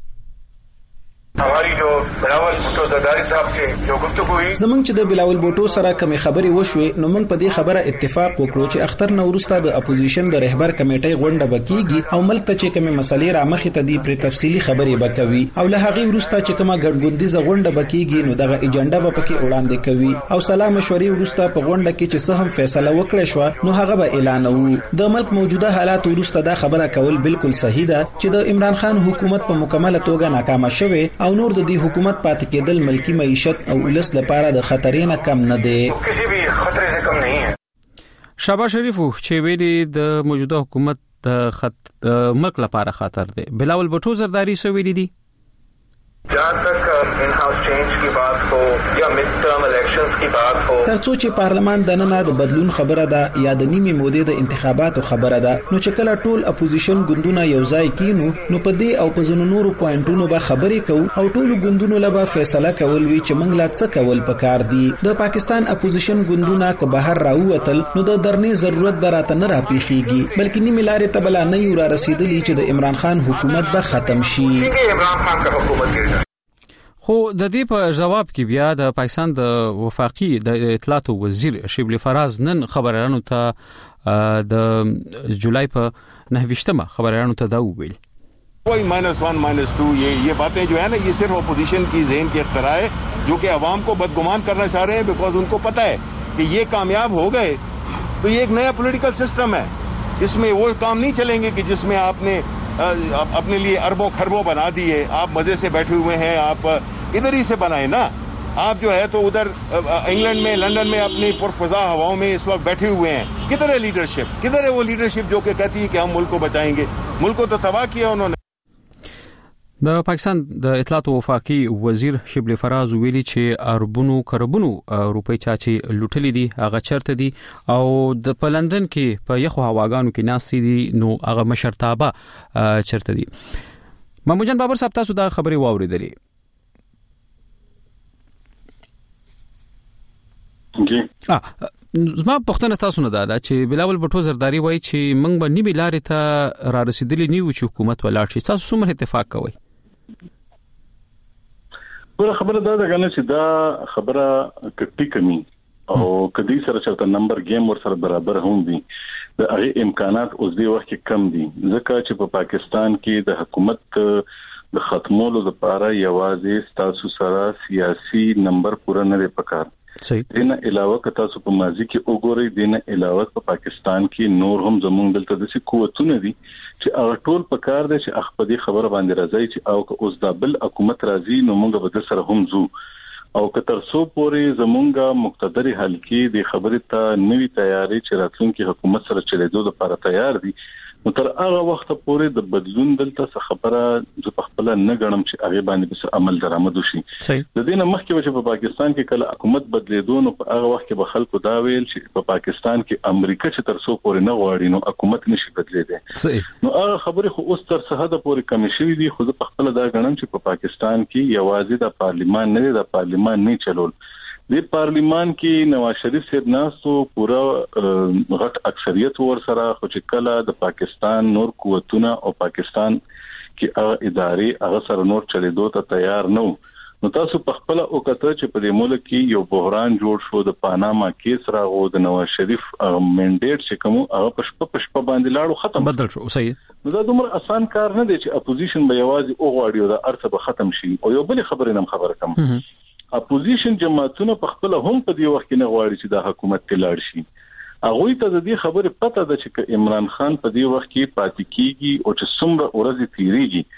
हमारी जो बिलावल भुट्टो जरदारी साहब से जो गुफ्तगू हुई زمونږ چې د بلاول بوټو سره کوم خبري وشوي نو موږ په دې خبره اتفاق وکړو چې اختر نوروستا د اپوزیشن د رهبر کمیټې غونډه وکړي او ملک ته چې کوم مسلې را مخې ته دی پر تفصيلي خبري وکوي او له هغه وروستا چې کومه ګډګوندیزه غونډه وکړي نو دغه ایجنډا به پکې وړاندې کوي او سلام مشورې وروستا په غونډه کې چې څه هم فیصله وکړي شو نو هغه به اعلانوي. د ملک موجوده حالات وروستا دا خبره کول بالکل صحیح ده چې د عمران خان حکومت په مکمله توګه ناکامه شوه او نور د دې حکومت پاتې کېدل ملکی معیشت او ولس لپاره د خطرې نه کم نه دی. کسی بھی خطرے سے کم نہیں ہے. شهباز شریف چې ویلي د موجوده حکومت د خط ملک لپاره خطر دی. بلاول بوټو زرداری سو ویلي دي جہاں تک ان ہاؤس چینج کی بات ہو یا مڈ ٹرم الیکشنز کی بات ہو ترڅو چې پارلمان د نن د بدلون خبره ده یا د نیمه مودې د انتخاباتو خبره ده نو چې کله ټول اپوزیشن ګوندونه یو ځای کینو نو په دې او په زونو نورو پوینټونو به خبرې کوو او ټول ګوندونو لپاره فیصله کول وی چې موږ لا څه کول پکار دي. د پاکستان اپوزیشن ګوندونه که بهر راووتل نو د درنې ضرورت براته نه راپیخيږي بلکې نیمه لارې ته بل نه یو را رسیدلی چې د عمران خان حکومت به ختم شي. عمران خان کا حکومت خو د دې په جواب کې بیا د پاکستان د وفاقي د اطلاعات وزیر شبلی فراز نن خبرانو ته د جولای په نهویشتمه خبرانو ته دا ویل کوئی مائنس ون مائنس ٹو یہ یہ باتیں جو ہے نا یہ صرف اپوزیشن کی ذہن کی اختراع ہے جو کہ عوام کو بدگمان کرنا چاہ رہے ہیں بیکاز ان کو پتہ ہے کہ یہ کامیاب ہو گئے تو یہ ایک نیا پولیٹیکل سسٹم ہے. اس میں وہ کام نہیں چلیں گے کہ جس میں آپ نے اپنے لیے اربوں خربوں بنا دیے. آپ مزے سے بیٹھے ہوئے ہیں آپ ادھر ہی سے بنائیں نا. آپ جو ہے تو ادھر انگلینڈ میں لندن میں اپنی پرفضا ہواؤں میں اس وقت بیٹھے ہوئے ہیں. کدھر ہے لیڈرشپ کدھر ہے وہ لیڈرشپ جو کہ کہتی ہے کہ ہم ملک کو بچائیں گے. ملک کو تو تباہ کیا انہوں نے. د پاکستان د اطلاعات وفاقي وزیر شبلی فراز ویلي چې اربونو کربونو روپی چاچي لوټلې دي هغه چرته دي او د پلندن کې په یخو هواګانو کې ناستې دي نو هغه مشرتابه چرته دي. محمود بابر صاحب تاسو دا خبري واوریدلې؟ جی ا زما پښتنه تاسو نه دا چې بلاول بټو زرداری وای چې موږ به نیمه لارې ته را رسیدلې نیو چې حکومت ولاړ شي. تاسو څومره اتفاق کوئ؟ ور خبره دا ده کنه چې دا خبره کټی کمی او کدي سره چرته نمبر گیم ور سره برابر هم دي د هغه امکانات اوس دی وخت کې کم دي ځکه چې په پاکستان کې د حکومت د ختمولو لپاره یوازې تاسو سره سیاسي نمبر پوره نه لري پکار. صحیح. دینه علاوه که تاسو په ماضي کې وګورئ دینه علاوه په پاکستان کې نور هم زمونږ دلته د قوتونه دي چې هغه ټول په کار دي چې خپل خبره باندې راځي چې او که اوس د بل حکومت راځي نو موږ به سره هم زو او که تر څو پورې زمونږه مقتدري حل کې د خبرې ته نوې تیاری چې راتلونکي حکومت سره چلیدو لپاره تیار دي نو تر هغه وخت پورې د بدلون دلته څه خبره د خپل نه غنم چې هغه باندې به عمل درآمد وشي. د دې نه مخکې چې په پاکستان کې کله حکومت بدلیدو نو په هغه وخت کې به خلکو دا ویل چې په پاکستان کې امریکا چې تر څو پورې نه غواړي نو حکومت نشي بدلیدي. نو هغه خبره خو اوس تر څه حد پورې کم شوې دي خو په خپل دا غنم چې په پاکستان کې یوازې د پارلیمان نه د پارلیمان نه چلول د پارلیمان کې نواز شریف صاحب ناسو پورا غټ اکثریت ور سره خو چې کله د پاکستان نور قوتونه او پاکستان کې هغه ادارې هغه سره نور چلیدو ته تیار نه نو تاسو په خپل او کته چې په دې ملک کې یو بحران جوړ شو د پاناما کیس راغو د نواز شریف منډیټ چې کوم هغه پښپ پښپ باندې لاړو ختم بدل شو. صحیح. نو دا دومره آسان کار نه دی چې اپوزیشن به یوازې او غواړي او دا ارث به ختم شي او یو بل خبرې نم خبره کوم اپوزیشن جماعتونه په خپل هم په دې وخت کې نه غواړي چې د حکومت تلاړ شي. هغه ته د دې خبره پته ده چې عمران خان په دې وخت کې پاتې کیږي او چې څومره ورځې تیریږي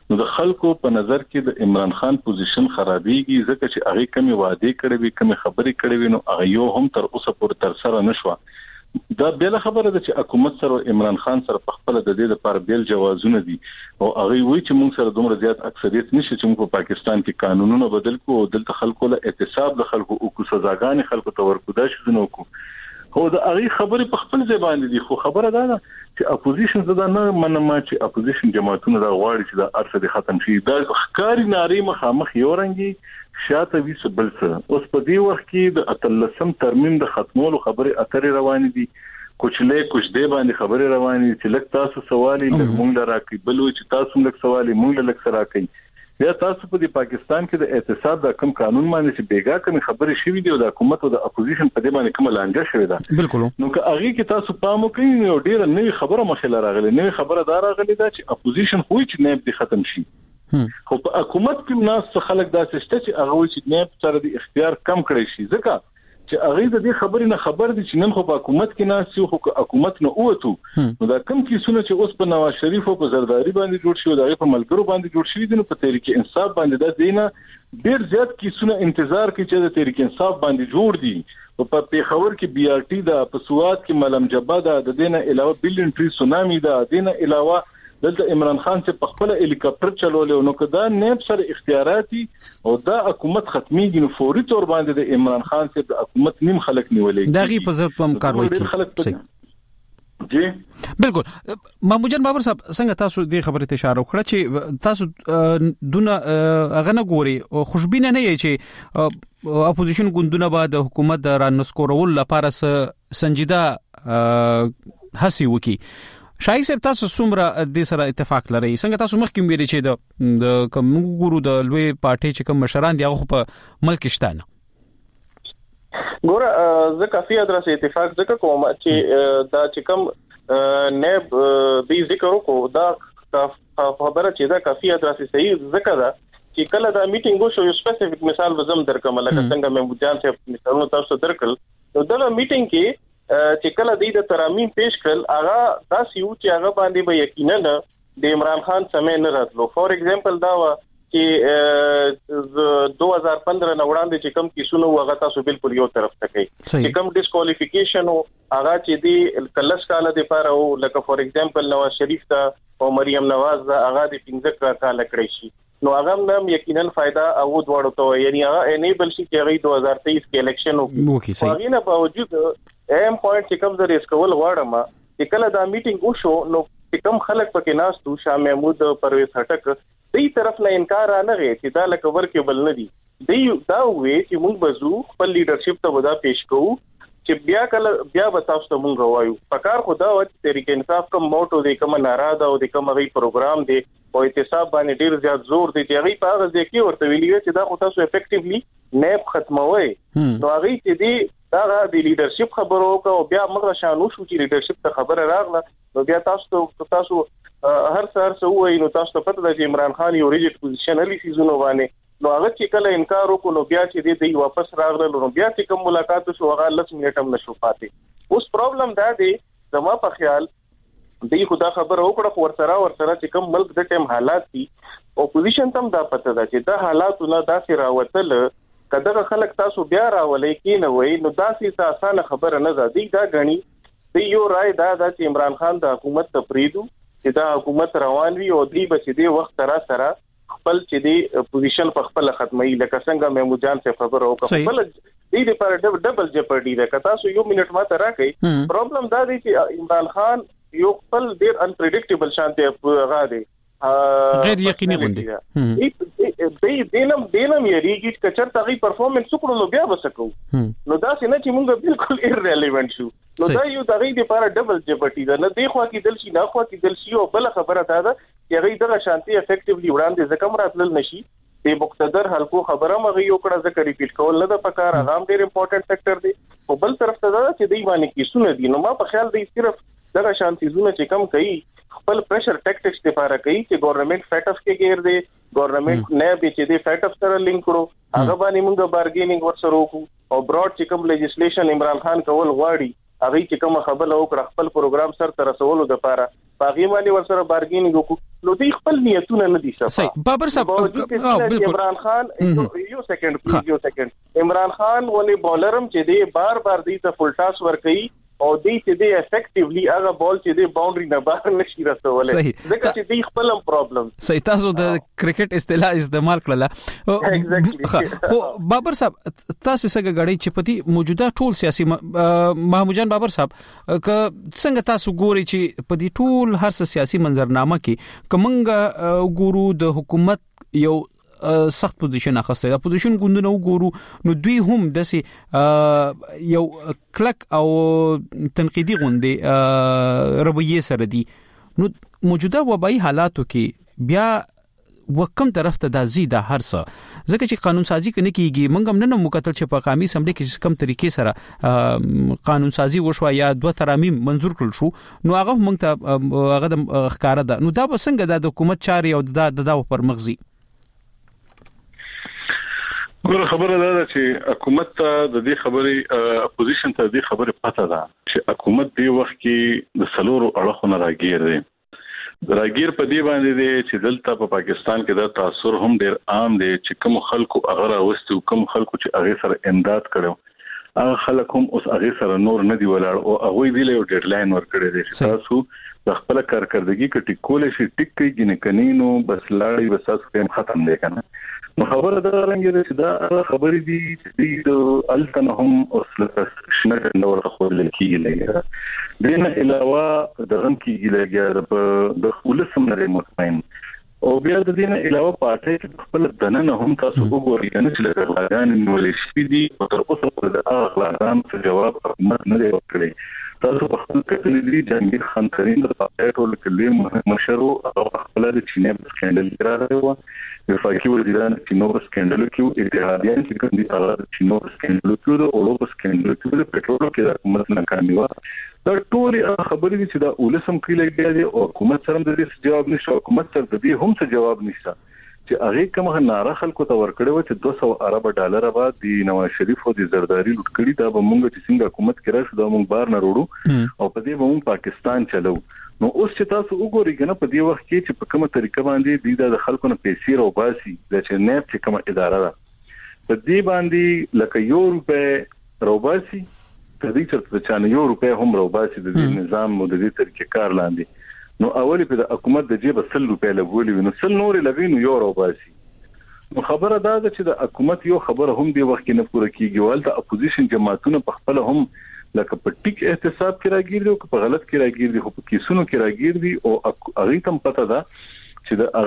نو د خلکو په نظر کې د عمران خان پوزیشن خرابېږي ځکه چې هغه کمی وعده کړې وي کمی خبرې کړې وي نو هغه یو هم تر اوسه پورې تر سره نشو دا بل خبره ده چې حکومت سره عمران خان سره په خپل د دې لپاره بیل جوازونه دي او هغه وی چې موږ سره دومره زیات اکثریت نشي چې موږ په پاکستان کې قانونونه بدل کوو او دلته خلکو له احتساب د خلکو او کو سزاګانې خلکو ته ورکودا شي نو کو هو دا هغه خبره په خپل ځای باندې دي خو خبره ده چې اپوزیشن زدا نه منما چې اپوزیشن جماعتونه دا غواړي چې دا ارڅ دي ختم شي دا ښکاری ناری مخامخ یو رنګي شاته وی سبل څه اوس په دې وخت کې د اتلسم ترمیم د ختمولو خبره اترې روان دي کوچلې کوچ دې باندې خبره روان دي چې لک تاسو سوالي لک مونږ راکې بل و چې تاسو لک سوالي مونږ لک سره راکې بیا تاسو په دې پاکستان کې د احتساب د کم قانون باندې چې بیګا کوم خبره شوې دي او د حکومت او د اپوزیشن په دې باندې کوم لانجه شوې ده بالکل نو که هغه کې تاسو پام وکړئ نو ډیره نوې خبره مخه راغله نوې خبره دا راغله چې اپوزیشن خو چې نه به ختم شي خو په حکومت کې ناس خلک داسې شته چې هغه چې نه سره د اختیار کم کړی شي ځکه چې هغه د دې خبرې نه خبر دي چې نن خو په حکومت کې ناس یو خو حکومت نه اوته نو دا کم کیسونه چې اوس په نواز شریف او په زرداری باندې جوړ شو دا په ملګرو باندې جوړ شوی دي نو په تحریک انصاف باندې دا دینه ډیر زیات کیسونه انتظار کوي چې د تحریک انصاف باندې جوړ دي په پیښور کې بي ار ټي دا په سوات کې ملم جبا دا د دینه علاوه بلین ټری سونامي دا دینه علاوه دلته عمران خان چې په خپل هلیکاپټر چلولې نو کدا نیب سره اختیاراتي او دا حکومت ختميږي نو فوري تور باندې د عمران خان چې د حکومت نیم خلک نیولې دا غي په ځپ هم کاروي کوي جی بالکل ماموجان بابر صاحب څنګه تاسو دې خبرې ته اشاره وکړه چې تاسو دونه غنه ګوري او خوشبینه نه یې چې اپوزیشن ګوندونه به د حکومت د رانسکورول لپاره سنجیده هڅه وکړي شای صاحب تاسو څومره د سره اتفاق لري څنګه تاسو مخکې ویل چې د کوم ګورو د لوی پارټي چې کوم مشران دی هغه په ملک شته نه ګوره زه کافي ادرسه اتفاق ځکه کوم چې دا چې کوم نیب د ذکر وکړو دا خبره چې دا کافي ادرسه صحیح ذکر ده چې کله دا میټینګ وشو یو سپیسیفیک مثال وزم درکم لکه څنګه مې ځان ته مثالونه تاسو درکل نو دا میټینګ کې چې کله د ترامیم پیش کړل هغه تاسو یو چې هغه باندې به یقینا د عمران خان سمې نه راتلو فور ایگزامپل دا و چې دو هزار پندرہ نه وړاندې چې کوم کیسونه هغه تاسو بالکل یو طرف ته کوي چې کوم ډیسکوالیفیکیشن هغه چې دی کلس کاله د پاره او لکه فور ایگزامپل نواز شریف ته او مریم نواز هغه د پنځه کاله کړی شي نو هغه هم یقینا فائدہ او دوړو ته یعنی هغه انیبل شي چې هغه دو هزار تیئیس کې الیکشن وکړي هغه نه باوجود ایم پوینټ چې کوم د ریسکول غواړم چې کله دا میټینګ وشو نو کوم خلک پکې ناستو شاه محمود پرویز هټک دې طرف نه انکار نه غي چې دا لکه ورکیبل نه دي دې دا وې چې موږ بزو خپل لیډرشپ ته ودا پیش کوو چې بیا کله بیا وتاوس ته موږ وایو پکار خدا و چې تحریک انصاف کوم موټو دی کوم ناراضه او د کوم غي پروګرام دی او احتساب باندې ډیر زیات زور دی چې غي په هغه ځکه ورته ویلي چې دا خو تاسو افیکټیولی نیب ختموي نو هغه چې دی دا د لیډرشپ خبرو کو بیا موږ شانو شو چې لیډرشپ ته خبره راغله نو بیا تاسو تاسو هر څهر څه وایي نو تاسو پته ده چې عمران خان یو ریجیټ پوزیشن لري سيزونو باندې نو هغه چې کله انکار وکړو نو بیا چې دی واپس راغله نو بیا چې کوم ملاقات شو هغه لس منټ هم نشو پاتې اوس پرابلم دا دی زما په خیال دی خدا خبر وکړه ورسره ورسره چې کوم ملک د ټیم حالات دي اپوزیشن تم دا پته ده چې دا حالاتونه داسې راوتل کله خلک تاسو بیا راولې کې نه وای نو داسې اسانه خبره نه ده دی دا غني دی یو رائے دا د عمران خان د حکومت ته پریدو چې دا حکومت روان وي او دی به دی وخت سره سره خپل چې دی پوزیشن په خپل ختمي لکه څنګه محمود جان څخه خبر او خپل دی د پر ډبل جپرډي ده که تاسو یو منټ ماته راکې پرابلم دا دی چې عمران خان یو خپل ډیر انپریډکټیبل شانته غا دی غیر یقیني غوندي دی دینم دینم یریږي چې چرته غي پرفورمنس وکړو نو بیا وسکو نو دا څنګه چې موږ بالکل ایرریلیونت شو نو دا یو دغه لپاره ډبل جپټی ده نه دی خو کې دل شي نه خو کې دل شي او بل خبره ده چې غي دغه شانتي افیکټیولی وړاندې ځکه مراتل نشي د مقتدر حلقو خبره مغي یو کړه ځکه ریپیټ کول نه د پکار هغه ډیر امپورټنٹ فیکٹر دی او بل طرف ته دا چې دی باندې کیسونه دي نو ما په خیال دی صرف دغه شانتي زونه چې کم کوي خپل پریشر ټیکټکس لپاره کوي چې ګورنمنت فیټ اف کې ګیر دی ګورنمنت نه به چې دی فیټ اف سره لینک کړو هغه باندې موږ بارګینینګ ورسره وکړو او براډ چې کوم لیجسلیشن عمران خان کول غواړي هغه چې کوم خبره وکړه خپل پروګرام سره تر رسولو د لپاره باغی باندې ورسره بارګینینګ وکړو نو دوی خپل نیتونه نه دي صفه. صحیح بابر صاحب او بالکل عمران خان یو سکند پلیز یو سکند عمران خان ولې بولرم چې دی بار بار دی ته فل ټاس ور کوي او دی چې دی افیکټیولی هغه بال چې دی باونډري نه بهر نشي رسولای ځکه چې دی خپل پرابلم. صحیح تاسو د کرکټ اصطلاح استعمال کړله. خو بابر صاحب تاسو څنګه غړي چې پتی موجوده ټول سیاسي محمودجان بابر صاحب ک څنګه تاسو ګوري چې پتی ټول هر سیاسي منظرنامه کې کومنګ ګورو د حکومت یو سخت پوزیشن اخسته. د پوزیشن ګوندونه وګورو نو دوی هم د یو کلک او تنقیدی غونډه رویه سره دي. نو موجوده وبای حالاتو کې بیا وکم طرف ته د زیاده هرڅه ځکه چې قانون سازي کنه کیږي مونږ هم نه مکتل چې په قومي اسمبلی کې کوم طریقې سره قانون سازي وشو یا دوه ترامیم منزور کړل شو نو هغه مونږ ته هغه د ښکارا ده. نو دا به څنګه د حکومت چاري او د د پر مغزي ګوره خبره ده چې حکومت ته د دې خبرې اپوزیشن ته د دې خبرې پته ده چې حکومت دی وخت کې د سلورو اړخونو راګیر دی. راګیر په دې باندې دی چې دلته په پاکستان کې د تاثر هم ډیر عام دی چې کوم خلکو هغه راوستي کوم خلکو چې هغه سره امداد کړو هغه خلک هم اوس هغه سره نور نه دی ولاړ او هغه دی له ډیډلاین ورکړي دي چې تاسو د خپل کارکردګي کې ټیکول شي ټیک کې جن کنينو بس لاړی بس تاسو هم ختم دی کنه. نو خبره دا رنګه چې دا خبرې دي چې د التن هم اوس له شنه نور خبر لکې لګي دینه علاوه د غم کې لګي د خپلسم لري مطمئن او بیا د دینه علاوه پاتې چې خپل دننه هم تاسو وګورئ کنه چې لګاګان نولې شپې دي او تر اوسه پر د اغلاګان څه جواب حکومت نه دی ورکړی. تاسو په خپل کې د جنگیر خان ترين د پاتې ټول کلي مشرو او خپل د چینه سکندل راغلی و وفاقي وزیران چینو سکندل کې اتحادیان چې کوم دي هغه چینو سکندل کې او اورو سکندل کې د پټرول کې د حکومت ناکامي و. دا ټول خبرې دي چې دا ولسم کې لګیا دي او حکومت سره د دې جواب نشو حکومت سره د دې هم څه جواب نشته چې هغه کومه ناره خلکو ته ورکړي و چې دوه سوه ارب ډالر به د نواز شریف او د زرداری لوټ کړي دا به مونږ چې څنګه حکومت کې راشو دا مونږ بار نه وروړو او په دې به مونږ پاکستان چلو. نو اوس چې تاسو وګورئ کنه په دې وخت کې چې په کومه طریقه باندې د خلکو نه پیسې راوباسي د چې نه چې کومه اداره ده په دې باندې لکه یو روپے راوباسي په دې چې چې یو روپے هم راوباسي د نظام مو د دې طریقې کار لاندې نو اولی په د حکومت د جیب سل روپے لګولي نو سل نور لګي نو یو راوباسي. نو خبره دا ده چې د حکومت یو خبره هم دی وخت کې نه پوره کیږي ولته اپوزیشن جماعتونه په خپل هم لکه په ټیک احتساب کې راګیر دي او په غلط کې راګیر دي خو په کیسونو کې راګیر دي او هغه تم پته ده چې د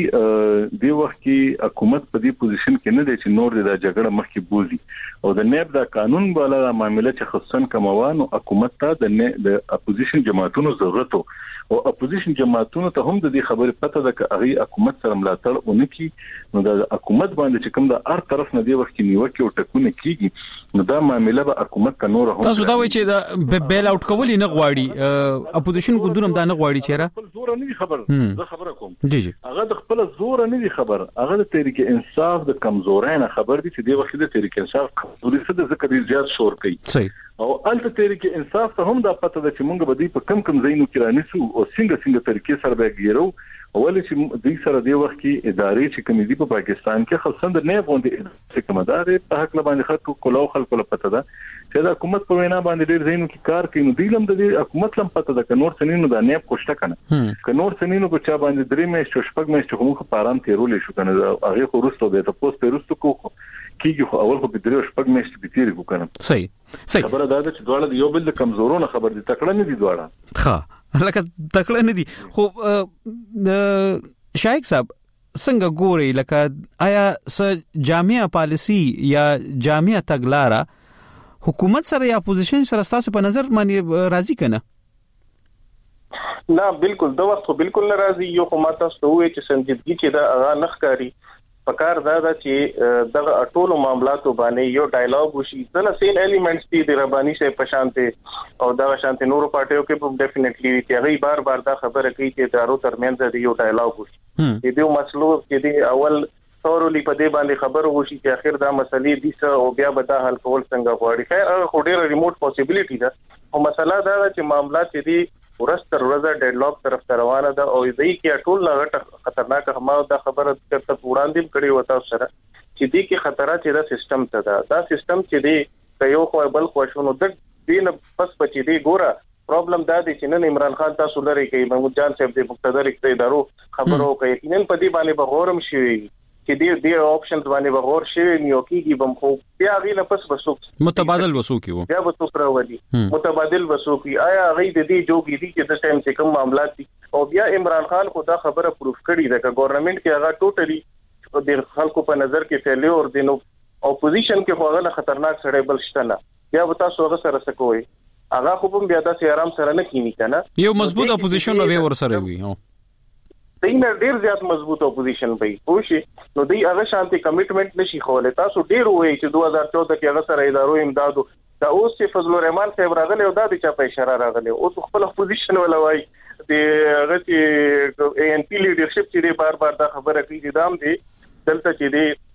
هغه دی وخت کې حکومت په دې پوزیشن کې نه دی چې نور د جګړه مخکې بوزي او د نیب دا قانون بالا معاملې چې خصوصا کموان او حکومت ته د د اپوزیشن جماعتونو ضرورت او اپوزیشن جماعتونو ته هم د دې خبرې پته ده چې هغه حکومت سره ملاتړ اونکي نو د حکومت باندې چې کوم د هر طرف نه دی وخت کې نیوکه او ټکونه کیږي نو دا معاملې به حکومت ته نور هم تاسو دا وایي چې دا بیل اوټ کولی نه غواړي اپوزیشن ګوندونه دا نه غواړي چې را زور نه خبر زه خبره کوم جی جی هغه د خپل زور نه دی خبر هغه د تحریک انصاف د کمزورانه خبر دي چې دی وخت د تحریک انصاف کمزوري څه د ذکر زیات شور کوي صحیح او الته تحریک انصاف ته هم دا پته ده چې موږ به دی په کم کم ځایونو کې رانیسو او څنګه څنګه طریقې سره به ګیرو اول چې دوی سره دی وخت کې ادارې چې کوم دي په پاکستان کې خاصه د نه غونډې چې کوم ادارې په حق باندې خلکو کولو خلکو له پته ده چې د حکومت په وینا باندې ډېر ځایونو کې کار کوي نو دیلم د حکومت لم پته ده ک نور سنینو د نه کوشته کنه ک نور سنینو په چا باندې درې مې شپږ مې چې کوم په آرام تیرولې شو کنه هغه خو ورستو د تاسو پیرستو کو کیږي خو اول خو په درې شپږ مې چې بتیری کو کنه صحیح صحیح خبره ده چې دواړه د یو بل د کمزورونو خبر دي تکړه نه دي دواړه ها لکه تکړه نه دي خو شایق صاحب څنګه ګوري لکه آیا س جامعه پالیسی یا جامعه تګلارا حکومت سره یا اپوزیشن سره تاسو په نظر باندې راضی کنه نه بالکل دا وخت بالکل ناراضي یو خو ماته ستوي چې سنجیدګي چې دا هغه نخکاری پکار دا دا چې دغه ټولو معاملاتو باندې یو ډایلاګ وشي ځنه سین الیمنټس دي د ربانی سه پشانته او دا شانته نورو پارټیو کې په ډیفینیټلی چې هغه بار بار دا خبره کوي چې دارو ترمنځ د یو ډایلاګ وشي د دې مسلو کې دی اول ثورلی په دې باندې خبر وشي چې اخر دا مسلې دي څه او بیا به دا حل کول څنګه غواړي خیر هغه ډېر ریموټ پوسیبিলিټی ده او مسله دا ده چې معاملات دي ورستر ورځ ډیډ لاک طرف ته روانه ده او دې کې ټول لغټ خطرناک هم دا خبره ترته وړاندې کړي وتا سره چې دې کې خطرات چې دا سیستم ته ده دا سیستم چې دی یو خو بل خو شنو د دین پس پچې دی ګوره پرابلم دا دی چې نن عمران خان تاسو لري کې محمود جان صاحب د مقتدر اقتدارو خبرو کوي یقینا په دې باندې بغورم شي چې دې دې اپشنز باندې بغور شي نیو کېږي بم خو بیا غي نه پس وسوک متبادل وسوکی وو بیا وسوک راوړي متبادل وسوکی آیا غي د دې جوګي دي چې د ټایم څخه کوم معاملات دي او بیا عمران خان خو دا خبره پروف کړي ده چې ګورنمنت کې هغه ټوټلی د خلکو په نظر کې فیلور دي نو اپوزیشن کې خو هغه خطرناک سړی بل شته نه بیا وتا سو هغه سره سکوي هغه خو په بیا د آرام سره نه کینی کنه یو مضبوط اپوزیشن نو ور سره وي هو دینه ډیر زیات مضبوط اپوزیشن وي خو شي نو دی هغه شانتي کمټمنټ نشي خوله تاسو ډیر وایي چې دوه هزار چودہ کې هغه سره ادارو امدادو دا اوس چې فضل الرحمن صاحب راغلی او دا د چا په اشاره راغلی او خپل اپوزیشن ولا وایي د هغه چې اي ان پی لیډرشپ چې بار بار دا خبره کوي چې دام دي دلته چې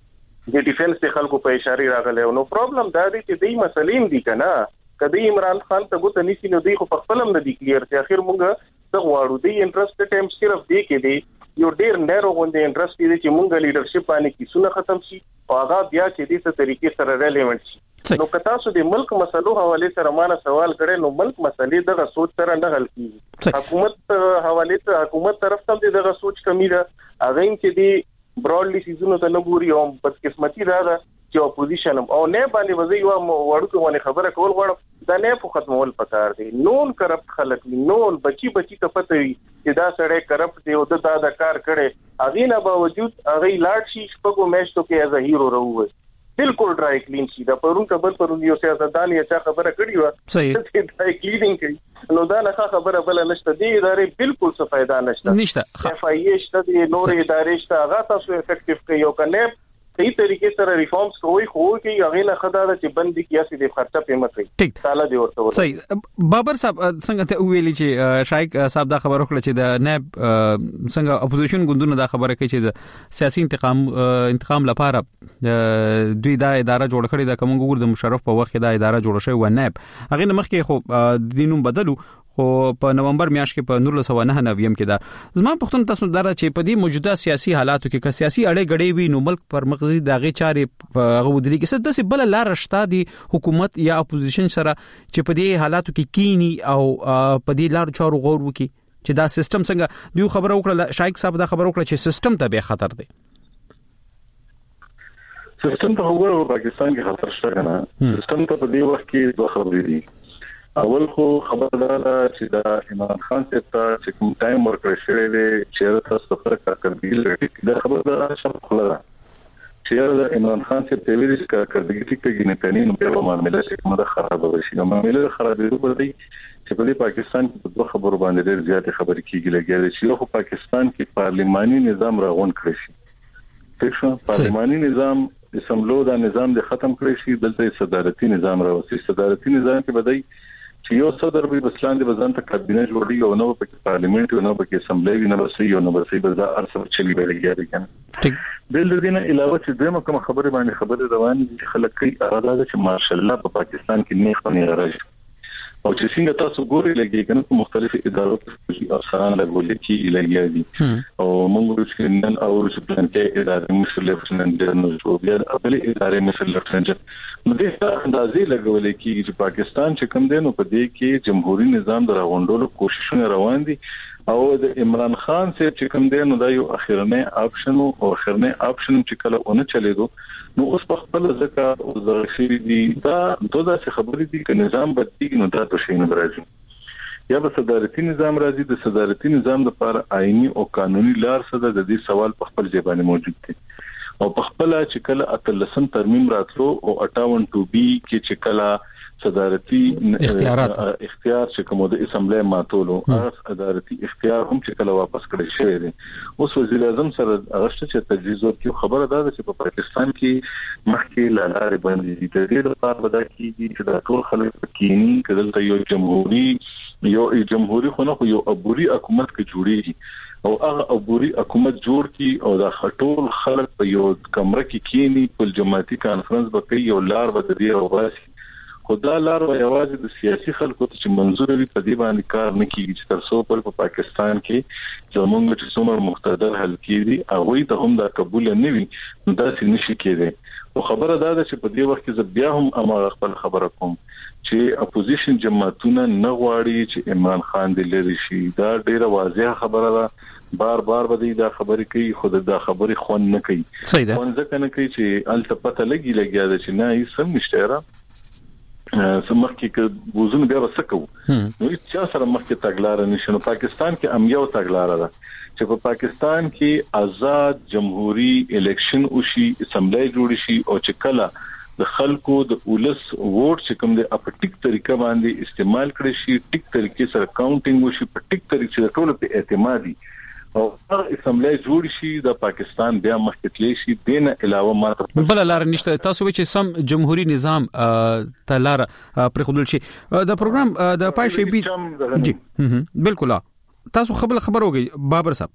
دی د ډیفنس د خلکو په اشاره راغلی نو پرابلم دا دی چې دې مسلې دي کنه کدی عمران خان ته ګوت نشي نو دی خو په خپلم نه دی کلیر چې اخر مونږ څه غواړو دی انټرست ټایم صرف دی کې دی یو ډیر نارو غونډه انټرست دی چې مونږ لیډرشپ باندې کیسونه ختم شي او هغه بیا چې دې څه طریقې سره ریلیونټ شي نو کتا سو د ملک مسلو حواله سره مانه سوال کړي نو ملک مسلې دغه سوچ سره نه حل کیږي حکومت حواله ته حکومت طرف ته دغه سوچ کمی ده هغه چې دی براډلی سيزونو ته نه ګوري او بس قسمتي راغله چې اپوزیشن او نه باندې وځي یو وړو کومه خبره کول غواړم دا نه په ختمول پکار دي نون کرپټ خلک نون بچي بچي ته پته وي چې دا سړی کرپټ دی او دا د کار کړي اغه نه باوجود اغه لاړ شي شپږو میاشتو کې از هیرو راووي بالکل ډرای کلین شي دا پرون کبل پرون یو سیاستدان یې چا خبره کړی و صحیح ډرای کلینینګ کوي نو دا نه خبره بل نشته دی ادارې بالکل څه फायदा نشته نشته اف آی ای شته دی نور ادارې شته هغه تاسو افیکټیو کوي او کنه صحیح طریقې سره ریفارمز کوي خو کې هغه نه خدای چې بندي کیاسي د خرچه پیمت کوي تعالی دی ورته صحیح بابر صاحب څنګه ته ویلي چې شایق صاحب دا خبره وکړه چې د ناب څنګه اپوزیشن ګوندونه دا خبره کوي چې د سیاسي انتقام انتقام لپاره دوی دا اداره جوړ کړې ده کوم ګور د مشرف په وخت دا اداره جوړ شوی و ناب هغه نه مخکې خو دینوم بدلو خو په نومبر میاشت کې په نور لسو نه نویم کې دا زما پښتون تاسو دره چې په دې موجوده سیاسي حالاتو کې که سیاسي اړې غړې وي نو ملک پر مغزي داغه چارې په غوډري کې څه د بل لار شته دی حکومت یا اپوزیشن سره چې په دې حالاتو کې کینی او په دې لار چارو غور وکي چې دا سیستم څنګه دیو خبره وکړه شایق صاحب دا خبره وکړه چې سیستم ته به خطر دی سیستم ته وګورئ پاکستان کې خطر شته نه سیستم ته په دې وخت کې دوه خبرې دي اول خو خبردار چې دا عمران خان ته چې کوم ټایم ورکړی شوی دی چې تاسو سفر کارکړی لري دا خبردار شپ خلا چې دا عمران خان ته ویل چې کارکړی ټیک نه پېنی نو په معاملې کې کومه خراب وشي نو معاملې خرابې په دې چې په پاکستان کې په خبرو باندې ډېر زیات خبرې کیږي لګي چې یو پاکستان کې پارلماني نظام راغون کړی شي څنګه پارلماني نظام اسمبلو دا نظام د ختم کړی شي دلته صدارتي نظام راوځي صدارتي نظام کې بدای چې یو صدر به بسلان د وزن ته کابینه جوړي او نو په پارلیمنت او نو په اسمبلی نه وسي او نو وسي به دا ارسل چلی ویلګي کنه بل د دې علاوه چې دغه کوم خبره باندې خبره روان دي خلک کوي اراده چې ماشاءالله په پاکستان کې نه خوني راځي او چې څنګه تاسو ګورئ لګي کنه په مختلفو ادارو کې افسران لګول کی لګي دي او موږ چې نن او چې پلان کې ادارې مثل لفټننټ جنرال او بیا خپل ادارې مثل لفټننټ نو د اندازې لګول کیږي چې پاکستان چې کوم دی نو په دې کې جمهوریت نظام دراغونډولو کوششونه روان دي او د عمران خان سره چې کوم دی نو دا یو اخیرنه اپشن او اخیرنه اپشن چې کله اون چلیدو نو اوس په خپل ځکه او زغشي دي دا دوه څه خبرې دي چې نظام بدلیږي نو دا په شین راځي یا به صدارتي نظام راځي د صدارتي نظام لپاره آئینی او قانوني لار سره د دې سوال په خپل ځبانه موجود دي او په خپل چې کله اتلسم ترمیم راتلو او اٹھاون ټو بی کې چې کله صدارتي اختیارات اختیار چې کوم د اسمبلی ماتولو هغه صدارتي اختیار هم چې کله واپس کړی شوی دی اوس وزیر اعظم سره هغه چې تجهیز ورکړي خبره ده چې په پاکستان کې مخکې لاره باندې د دې لپاره ودا کیږي چې د ټول خلک کینی کله یو جمهوریت یو جمهوریت خو نه یو عبوري حکومت کې جوړیږي او هغه عبوري حکومت جوړ کی او د خټول خلک په یو کمره کې کینی په جماعتي کانفرنس به کوي یو لار به دی او واسي خدا لار او یوازې د سیاسي خلکو ته چې منزور وي په دې باندې کار نه کیږي چې تر څو په پاکستان کې زموږ چې څومره مقتدر حل کیږي هغه ته هم دا قبول نه وي دا څه نشي کېږي. او خبره دا ده چې په دې وخت کې بیا هم امر خپل خبره کوم چې اپوزیشن جماعتونه نه غواړي چې عمران خان دې لري شي. دا ډیره واضحه خبره ده، بار بار به دا خبرې کوي خو دا خبرې خون نه کوي. خون ځکه نه کوي چې الته پته لګي لګیا ده چې نه یې سم نشته را سمخ کې بوزون بیا وسکو نو چې سره مخکې تګلار نشو. پاکستان کې ام یو تګلار ده چې په پاکستان کې آزاد جمهوریت الیکشن وشي، اسمبلی جوړ شي او چې کله د خلکو د اولس ووټ چې کوم د اپټیک طریقه باندې استعمال کړي شي، ټیک طریقې سره کاونټینګ وشي، په ټیک طریقې سره ټول په اعتمادي او هر اسمبلی جوړ شي د پاکستان بیا مخکې تللی شي. دینه علاوه ماته بل لار نشته. تاسو وایي چې سم جمهوریت نظام ته لار پر خودل شي. د پروګرام د پای شي بي جی بالکل تاسو خبر خبر وګي بابر صاحب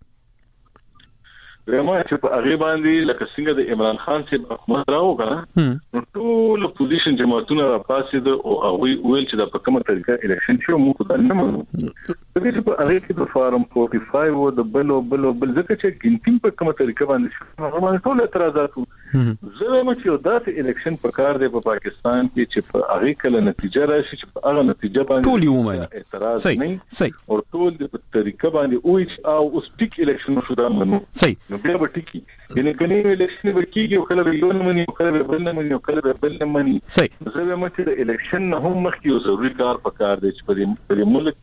رما چې په هغه باندې لکه څنګه د عمران خان چې حکومت راو کنه نو ټول پوزیشن جماعتونه را پاسید او هغه ویل چې د په کومه طریقه الیکشن شو مو خدای نه مونږ د دې په هغه کې د فارم فورټي فایو او د بل او بل او بل ځکه چې ګینټینګ په کومه طریقه باندې شو هغه باندې ټول اعتراضات زه مې چې دا الیکشن په کار دی په پاکستان کې چې په هغه کله نتیجه راشي چې په هغه نتیجه باندې ټول یو مې اعتراض نه صحیح او ټول د طریقه باندې او او اوس ټیک الیکشن شو دا منو صحیح بیا به ټکی ینه کني الیکشن به کیږي او کله به یو نه مني او کله به بل نه مني او کله به بل نه مني. صحیح زه به مته د الیکشن نه هم مخکې یو ضروري کار پکار دی چې په ملک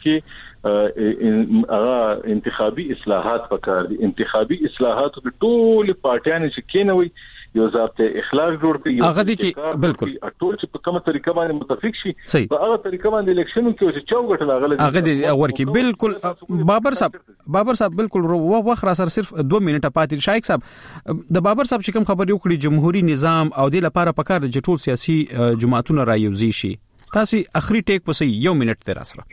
کې هغه انتخابي اصلاحات پکار دي. انتخابي اصلاحات د ټول پارټیانو چې کینوي یو ضابطه اخلاق جوړ کړي هغه دي کې بالکل ټول چې په کومه طریقه باندې متفق شي په هغه طریقه باندې الیکشن کې چې چوغټ لاغله هغه دي ورکی بالکل. بابر صاحب بابر صاحب بالکل وخت را سره صرف دو منټه پاتې. شایق صاحب د بابر صاحب چې کوم خبر یو کړی جمهوریت نظام او د لپاره پکار د ټول سیاسي جماعتونو رايوزي شي تاسو اخري ټیک پسې یو منټ تیر سره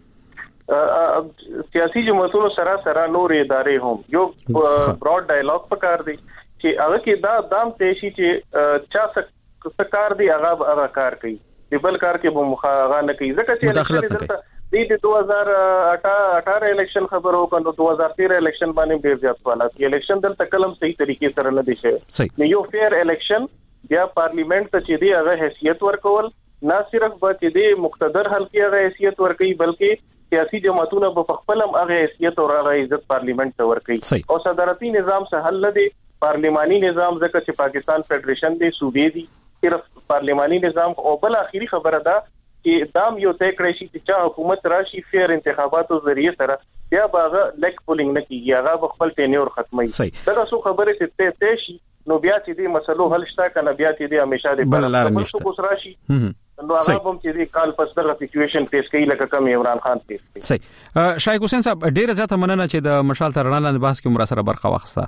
سیاسي جماعتونو سره سره نور ادارې هم یو براډ ډایلاګ پکار دی چې هغه کې دا دام تېشي چې چا سکار دی هغه هغه کار کوي دی بل کار کې به مخاغه نه کوي ځکه چې د دو هزار اٹھارہ الیکشن خبرو کنه دو هزار تیرہ الیکشن باندې ډیر زیات سوالات کې الیکشن دلته کلم صحیح طریقې سره نه دي شوی. یو فیر الیکشن بیا پارلیمنت ته چې دی هغه حیثیت ورکول نه صرف به چې دی مقتدر حل کې هغه حیثیت ورکړي بلکې سیاسي جماعتونو په خپلم هغه حیثیت او هغه عزت پارلیمنت ته ورکړي او صدارتي نظام سره حل نه دی. پارلیمانی نظام ځکه چې پاکستان فدریشن دی صوبې دي صرف پارلیمانی نظام او بل اخیری خبره ده چې دام یو طے کړی شي چې چا حکومت راشي فیر انتخاباتو ذریعہ سره بیا باغ لیک پولینګ نه کیږي هغه خپل ټینیور ختمي. دا څه خبره چې ته شي نو بیا چې دې مسلو حل شته کنه بیا چې دې همیشه دې بل څه کوس راشي نو هغه هم چې دې کال پس دغه سچويشن فیس کوي لکه کوم عمران خان فیس کوي. صحیح. شایق حسین صاحب ډیره زیاته مننه چې د مشال ترڼا لاندې بحث کې مرا سره برخه واخسته.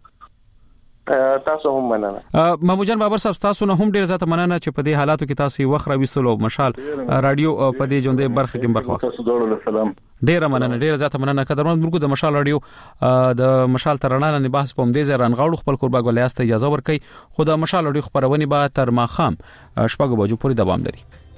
تاسو هم مننه. محمود جان بابر صاحب تاسو نه هم ډیر زیاته مننه چې په دې حالاتو کې تاسو وخت راوستلو مشال رادیو په دې ژوندې برخه کې برخه واخیسته. تاسو ډول سلام. ډیر مننه ډیر زیاته مننه قدرمن مرګو د مشال رادیو د مشال ترڼا لاندې بحث په همدې ځای رانغاړو خپل قربا ګولیاست اجازه ورکړي. خو د مشال رادیو خبرونه به تر ماخام شپږ بجو پورې دوام لري.